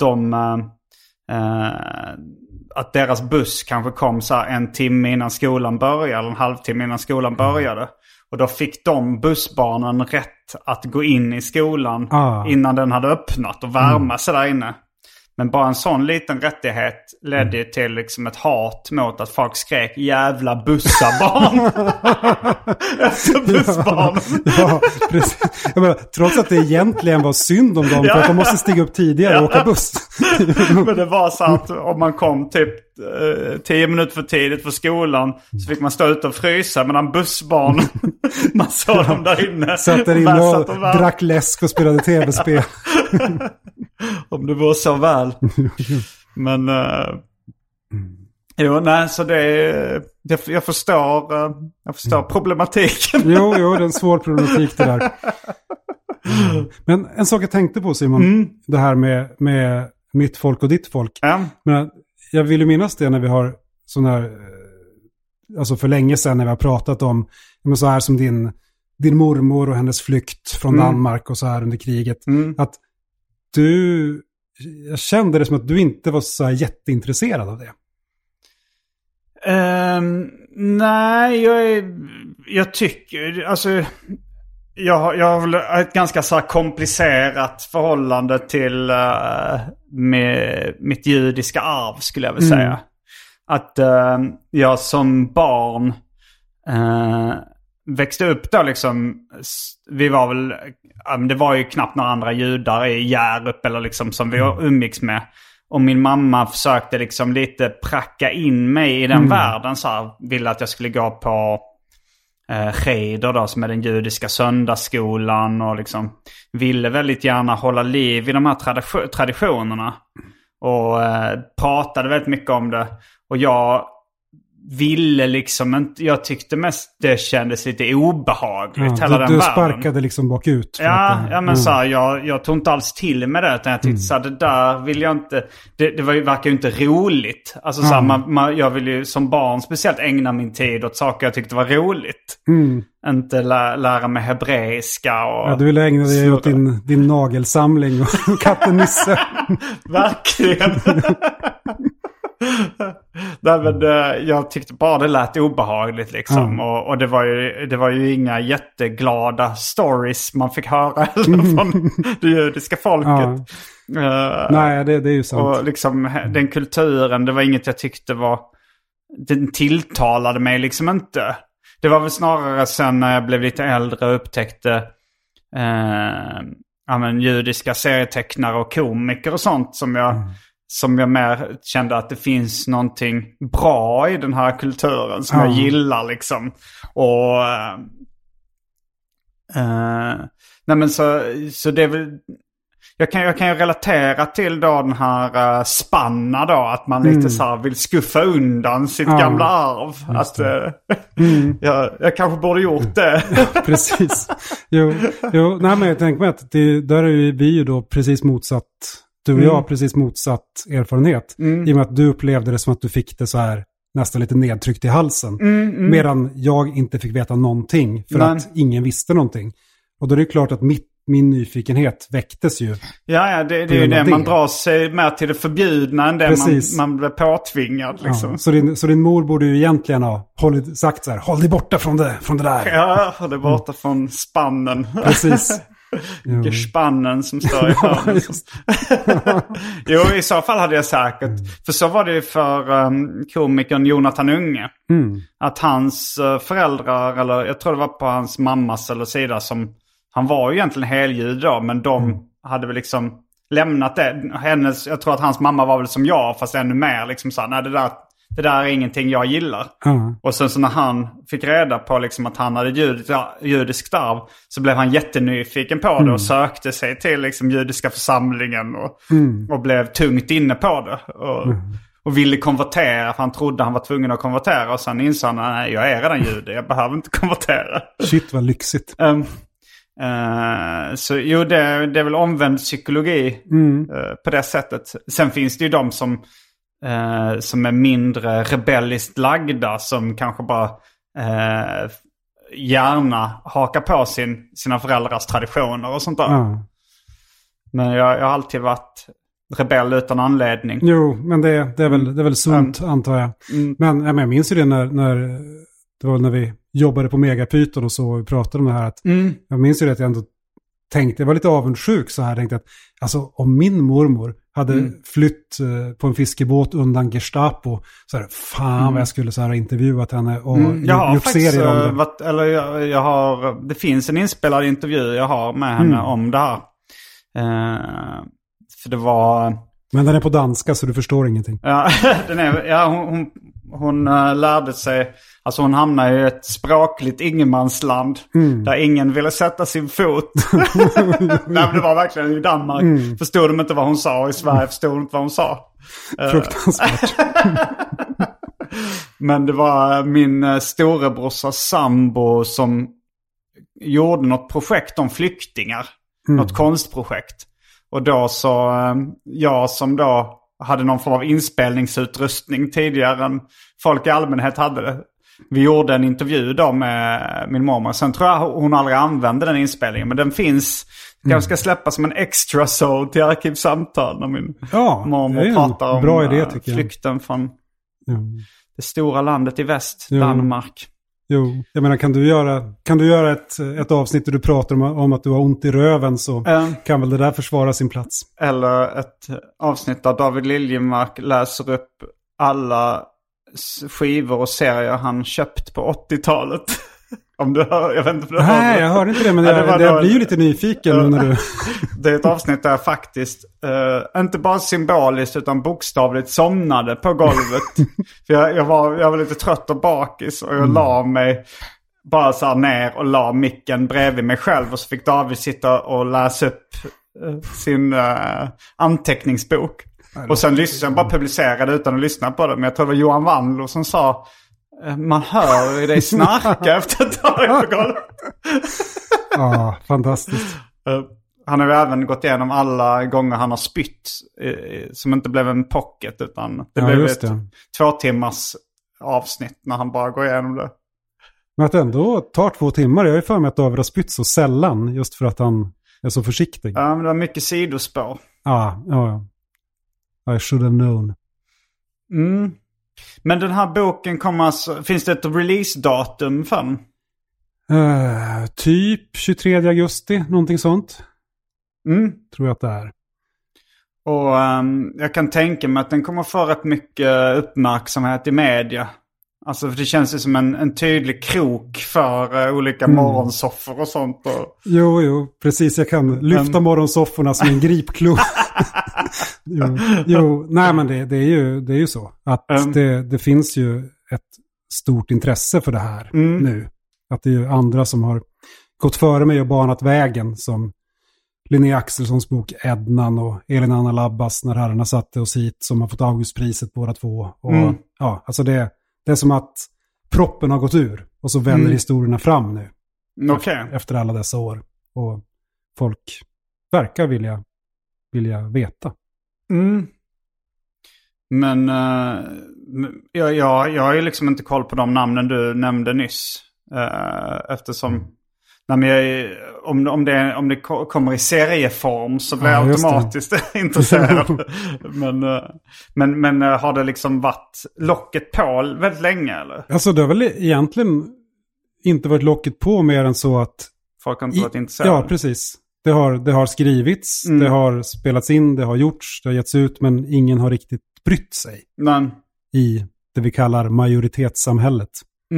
att deras buss kanske kom så här 1 timme innan skolan började eller en halvtimme innan skolan började. Och då fick de bussbarnen rätt att gå in i skolan innan den hade öppnat och värma sig där inne. Men bara en sån liten rättighet ledde till liksom ett hat mot att folk skrek jävla bussabarn. Efter bussbarn. Ja, precis. Jag menar, trots att det egentligen var synd om dem för att de måste stiga upp tidigare och åka buss. Men det var så att om man kom typ 10 minuter för tidigt för skolan så fick man stå ute och frysa medan bussbarn man såg dem där inne. Satt där inne och drack läsk och spelade tv-spel. Om det var så väl. Men så jag förstår problematiken. Jo, det är en svår problematik det där. Men en sak jag tänkte på, Simon, det här med mitt folk och ditt folk. Men jag vill ju minnas det när vi har sån här, alltså för länge sedan när vi har pratat om så här som din mormor och hennes flykt från Danmark och så här under kriget. Att jag kände det som att du inte var så här jätteintresserad av det. Nej, jag tycker, alltså jag har ett ganska så här komplicerat förhållande till med mitt judiska arv skulle jag vilja säga. Att jag som barn växte upp då liksom, det var ju knappt några andra judar i Hjärup eller liksom som vi umgicks med. Och min mamma försökte liksom lite pracka in mig i den världen så här, ville att jag skulle gå på Cheder då som är den judiska söndagsskolan och liksom ville väldigt gärna hålla liv i de här traditionerna och pratade väldigt mycket om det. Och jag ville liksom inte, jag tyckte mest det kändes lite obehagligt hela den du världen. Sparkade liksom bakut. Ja, men så här, jag tog inte alls till med det utan jag tyckte så här, det där vill jag inte, det verkar ju inte roligt. Alltså så här, jag vill ju som barn speciellt ägna min tid åt saker jag tyckte var roligt. Inte lära mig hebreiska och... du ville ägna dig åt din nagelsamling och katten Nisse. Verkligen. Nej, men jag tyckte bara det lät obehagligt liksom. Och det var ju inga jätteglada stories man fick höra från det judiska folket. Nej, det är ju sant. Och liksom den kulturen, det var inget jag tyckte den tilltalade mig liksom inte. Det var väl snarare sen när jag blev lite äldre och upptäckte judiska serietecknare och komiker och sånt som jag som jag mer kände att det finns någonting bra i den här kulturen som jag gillar liksom. Och nej men så det är väl, jag kan ju relatera till då den här spanna då, att man lite så här vill skuffa undan sitt gamla arv. Att jag kanske borde gjort det. Ja, precis. Jo, nej, men jag tänker mig att där är ju vi ju då precis motsatt. Du och jag har precis motsatt erfarenhet. I och med att du upplevde det som att du fick det så här nästan lite nedtryckt i halsen. Medan jag inte fick veta någonting för att ingen visste någonting. Och då är det klart att min nyfikenhet väcktes ju. Ja, det är ju det. Man drar sig mer till det förbjudna än det man blir påtvingad. Liksom. Ja, så din mor borde ju egentligen ha sagt så här: håll dig borta från det där. Ja, håll dig borta från spannen. Precis. Gespannen som står i hörnet. Jo, i så fall hade jag säkert. För så var det för komikern Jonathan Unge. Att hans föräldrar, eller jag tror det var på hans mammas eller sida, som han var ju egentligen helljud då, men de hade väl liksom lämnat det. Jag tror att hans mamma var väl som jag, fast ännu mer liksom så här, nej, det där är ingenting jag gillar. Och sen så när han fick reda på liksom att han hade judiskt arv, så blev han jättenyfiken på det och sökte sig till liksom judiska församlingen och blev tungt inne på det. Och ville konvertera, för han trodde han var tvungen att konvertera. Och sen insåg han, nej, jag är redan jude, jag behöver inte konvertera. Shit, vad lyxigt. Så jo, det är väl omvänd psykologi på det sättet. Sen finns det ju de som är mindre rebelliskt lagda, som kanske bara gärna hakar på sina föräldrars traditioner och sånt där. Men jag har alltid varit rebell utan anledning. Jo, men det är väl sunt, antar jag. Men jag minns ju det när vi jobbade på Megapyton och så, och vi pratade om det här. Att jag minns ju det att jag ändå tänkte, jag var lite avundsjuk så här, tänkte att alltså, om min mormor hade flytt på en fiskebåt undan Gestapo, så här, fan vad jag skulle så här intervjuat henne och gjort serier om det. Det finns en inspelad intervju jag har med henne om det här. För det var... Men den är på danska så du förstår ingenting. Ja, hon lärde sig, alltså hon hamnade i ett språkligt ingenmansland där ingen ville sätta sin fot. Nej, det var verkligen i Danmark. Förstod de inte vad hon sa, och i Sverige förstod de inte vad hon sa. Fruktansvärt. Men det var min storebrorsas sambo som gjorde något projekt om flyktingar. Något konstprojekt. Och då så, jag som då hade någon form av inspelningsutrustning tidigare än folk i allmänhet hade det. Vi gjorde en intervju då med min mormor. Sen tror jag hon aldrig använde den inspelningen. Men den finns, jag ska släppa som en extra show till Arkivsamtal när min mormor pratar om bra idé, tycker jag. Flykten från det stora landet i väst, Danmark. Jo, jag menar, kan du göra ett avsnitt där du pratar om att du har ont i röven, så kan väl det där försvara sin plats. Eller ett avsnitt där David Liljemark läser upp alla skivor och serier han köpt på 80-talet. Om du hör, jag vet inte om du hör. Nej, jag hörde inte det, men jag blir ju lite nyfiken när du... Det är ett avsnitt där jag faktiskt inte bara symboliskt utan bokstavligt somnade på golvet. För jag var lite trött och bakis, och jag la mig bara så här ner och la micken bredvid mig själv, och så fick David sitta och läsa upp sin anteckningsbok. Och sen lyssnade jag, bara publicerade utan att lyssna på det. Men jag tror det var Johan Wandlo som sa: man hör ju dig snarka efter ett tag på golvet. Ja, fantastiskt. Han har ju även gått igenom alla gånger han har spytt, som inte blev en pocket, utan det blev ett 2 timmars avsnitt när han bara går igenom det. Men att det ändå tar 2 timmar. Jag är för mig att David har spytt så sällan, just för att han är så försiktig. Ja, men det var mycket sidospår. Ja. I should have known. Men den här boken kommer alltså, finns det ett release-datum för den? Typ 23 augusti, någonting sånt. Tror jag att det är. Och jag kan tänka mig att den kommer få rätt mycket uppmärksamhet i media. Alltså för det känns ju som en tydlig krok för olika morgonsoffor och sånt. Och... Jo, precis. Jag kan lyfta morgonsofforna som en gripklo. Nej men det är ju så. Att det finns ju ett stort intresse för det här nu. Att det är ju andra som har gått före mig och banat vägen, som Linnea Axelssons bok Ednan och Elin Anna Labbas När herrarna satte oss hit, som har fått Augustpriset båda två. Och, alltså det är som att proppen har gått ur och så vänder historierna fram nu. Efter alla dessa år. Och folk verkar vilja veta. Men jag har ju liksom inte koll på de namnen du nämnde nyss. Eftersom om det kommer i serieform så blir jag automatiskt intresserad. Men har det liksom varit locket på väldigt länge eller? Alltså det har väl egentligen inte varit locket på mer än så att folk har inte varit intresserade. Ja, precis. Det har skrivits, det har spelats in, det har gjorts, det har getts ut, men ingen har riktigt brytt sig i det vi kallar majoritetssamhället.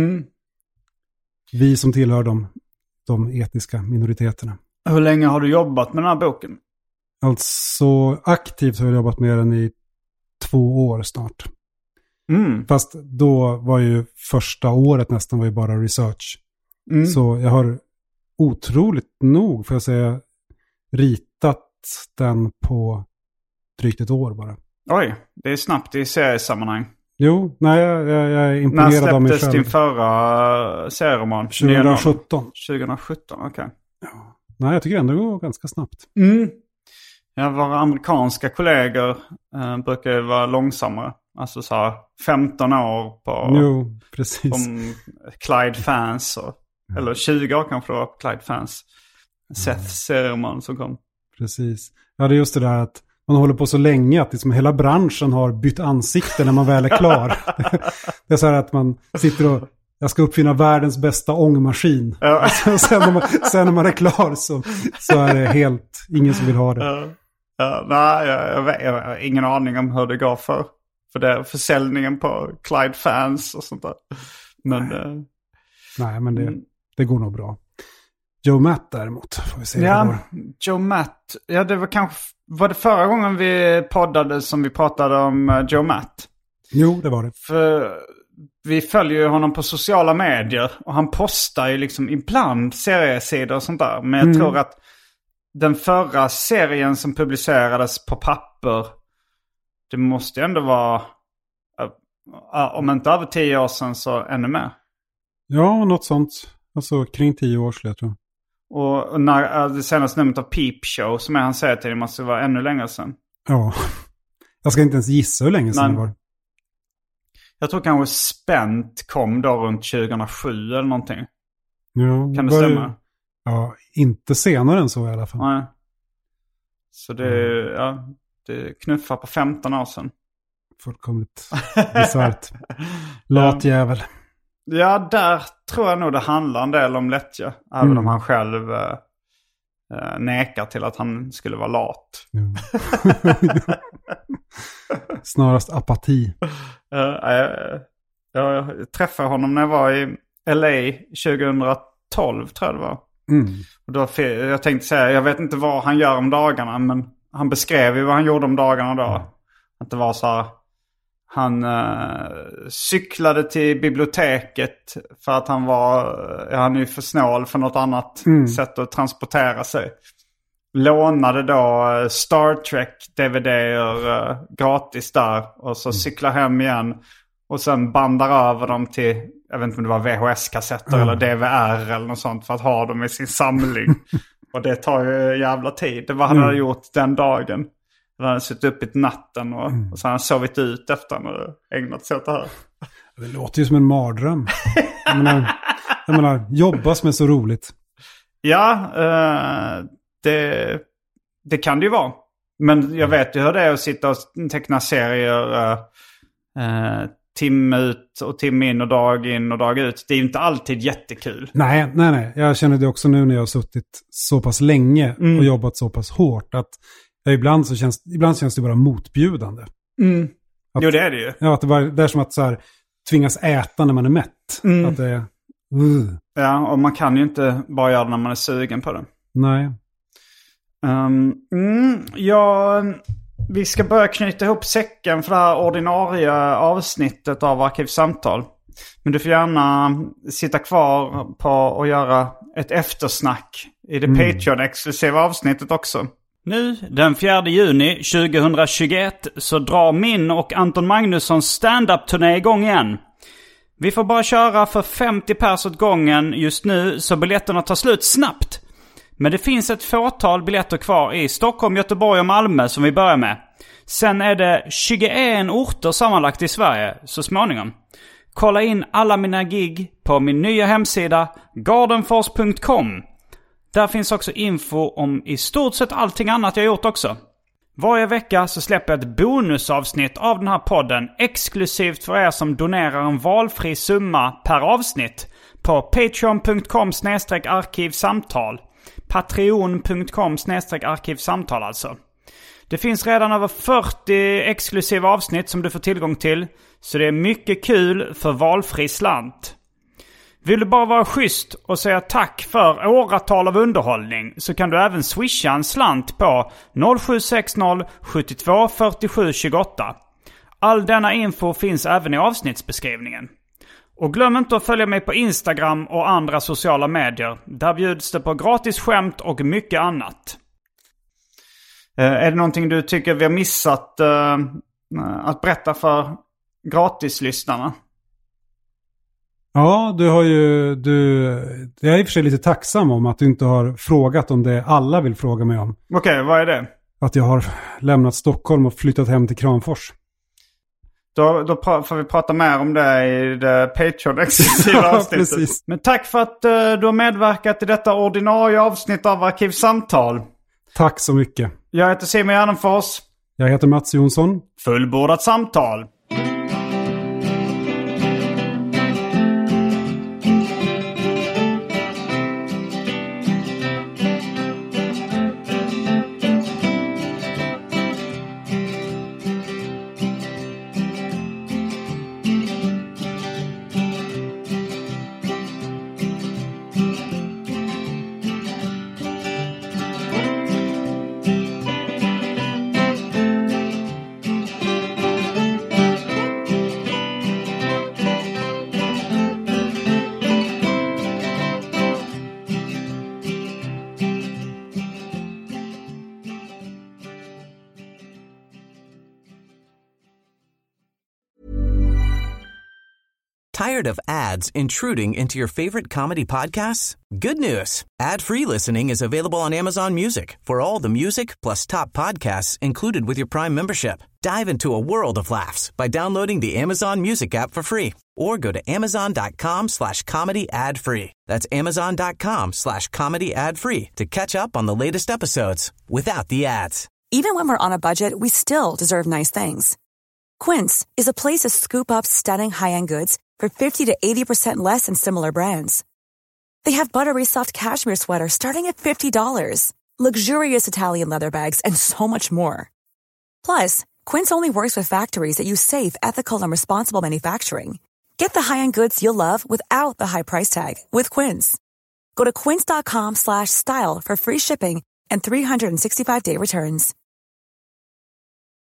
Vi som tillhör de etiska minoriteterna. Hur länge har du jobbat med den här boken? Alltså aktivt har jag jobbat med den i 2 år snart. Fast då var ju första året nästan var ju bara research. Så jag har otroligt nog, får jag säga, ritat den på drygt 1 år bara. Oj, det är snabbt i seriesammanhang. Jo, nej, jag är imponerad av mig själv. När släpptes din förra serieroman? 2017. 2017, okej. Ja. Nej, jag tycker ändå det går ganska snabbt. Våra amerikanska kollegor brukar ju vara långsammare. Alltså så här 15 år på Clyde Fans. Eller 20 år kanske det var på Clyde Fans. Seths serieroman som kom. Precis. Ja, det är just det där att man håller på så länge att liksom hela branschen har bytt ansikte när man väl är klar. Det är så här att man sitter och jag ska uppfinna världens bästa ångmaskin. Ja. Sen när man är klar så är det helt ingen som vill ha det. Nej, jag har ingen aning om hur det går för det försäljningen på Clyde Fans och sånt där. Men, nej, men det går nog bra. Joe Matt däremot, får vi se. Ja, Joe Matt. Ja, det var det förra gången vi poddade som vi pratade om Joe Matt? Jo, det var det. För vi följer ju honom på sociala medier och han postar ju liksom ibland seriesidor och sånt där. Men jag tror att den förra serien som publicerades på papper, det måste ju ändå vara, om inte över 10 år sedan så ännu mer. Ja, något sånt. Alltså kring 10 år skulle jag tro. Och när det senaste numret av Peep Show som är han säger till det måste vara ännu längre sedan. Ja, jag ska inte ens gissa hur länge sedan det var. Jag tror kanske Spänt kom då runt 2007 eller någonting. Ja, kan det stämma? Ja, inte senare än så i alla fall. Nej. Så det knuffar på 15 år sedan. Fullkomligt besvärt. Latjävel. Ja, där tror jag nog det handlar en del om lättja. Även om han själv nekar till att han skulle vara lat. Snarast apati. Jag träffade honom när jag var i LA 2012 tror jag det var. Och då, jag tänkte säga, jag vet inte vad han gör om dagarna, men han beskrev ju vad han gjorde om dagarna då. Att det var så här, han cyklade till biblioteket för att han är ju för snål för något annat sätt att transportera sig. Lånade då Star Trek DVD:er gratis där och så cyklar hem igen och sen bandar över dem till, jag vet inte om det var VHS-kassetter eller DVR eller något sånt för att ha dem i sin samling. Och det tar ju jävla tid. Det var han hade gjort den dagen. Han hade suttit upp i natten och så hade han sovit ut efter han hade ägnat sig åt det här. Det låter ju som en mardröm. jag menar, jobbas med så roligt. Ja, det kan det ju vara. Men jag vet ju hur det är att sitta och teckna serier timme ut och timme in och dag ut. Det är ju inte alltid jättekul. Nej. Jag känner det också nu när jag har suttit så pass länge och jobbat så pass hårt att ibland känns det bara motbjudande. Jo, det är det ju. Ja, att det är som att så här, tvingas äta när man är mätt. Att det är... Ja, och man kan ju inte bara göra det när man är sugen på det. Nej. Vi ska börja knyta ihop säcken för det här ordinarie avsnittet av Arkivsamtal. Men du får gärna sitta kvar på och göra ett eftersnack i det Patreon-exklusiva avsnittet också. Nu, den 4 juni 2021, så drar min och Anton Magnussons stand-up-turné igång igen. Vi får bara köra för 50 pers åt gången just nu, så biljetterna tar slut snabbt. Men det finns ett fåtal biljetter kvar i Stockholm, Göteborg och Malmö som vi börjar med. Sen är det 21 orter sammanlagt i Sverige så småningom. Kolla in alla mina gig på min nya hemsida gardenfors.com. Där finns också info om i stort sett allting annat jag gjort också. Varje vecka så släpper jag ett bonusavsnitt av den här podden exklusivt för er som donerar en valfri summa per avsnitt på patreon.com/arkivsamtal. patreon.com/arkivsamtal alltså. Det finns redan över 40 exklusiva avsnitt som du får tillgång till, så det är mycket kul för valfri slant. Vill du bara vara schysst och säga tack för åratal av underhållning, så kan du även swisha en slant på 0760 72 47 28. All denna info finns även i avsnittsbeskrivningen. Och glöm inte att följa mig på Instagram och andra sociala medier. Där bjuds det på gratis skämt och mycket annat. Är det någonting du tycker vi har missat att berätta för gratislyssnarna? Ja, jag är i och för sig lite tacksam om att du inte har frågat om det alla vill fråga mig om. Okej, vad är det? Att jag har lämnat Stockholm och flyttat hem till Kramfors. Då får vi prata mer om det i det Patreon-exklusiva avsnittet. Precis. Men tack för att du har medverkat i detta ordinarie avsnitt av Arkivsamtal. Tack så mycket. Jag heter Simon Gärdenfors. Jag heter Mats Jonsson. Fullbordat samtal. Tired of ads intruding into your favorite comedy podcasts? Good news. Ad-free listening is available on Amazon Music for all the music plus top podcasts included with your Prime membership. Dive into a world of laughs by downloading the Amazon Music app for free or go to amazon.com/comedy ad-free. That's amazon.com/comedy ad-free to catch up on the latest episodes without the ads. Even when we're on a budget, we still deserve nice things. Quince is a place to scoop up stunning high-end goods for 50 to 80% less than similar brands. They have buttery soft cashmere sweaters starting at $50, luxurious Italian leather bags, and so much more. Plus, Quince only works with factories that use safe, ethical, and responsible manufacturing. Get the high-end goods you'll love without the high price tag with Quince. Go to quince.com/style for free shipping and 365-day returns.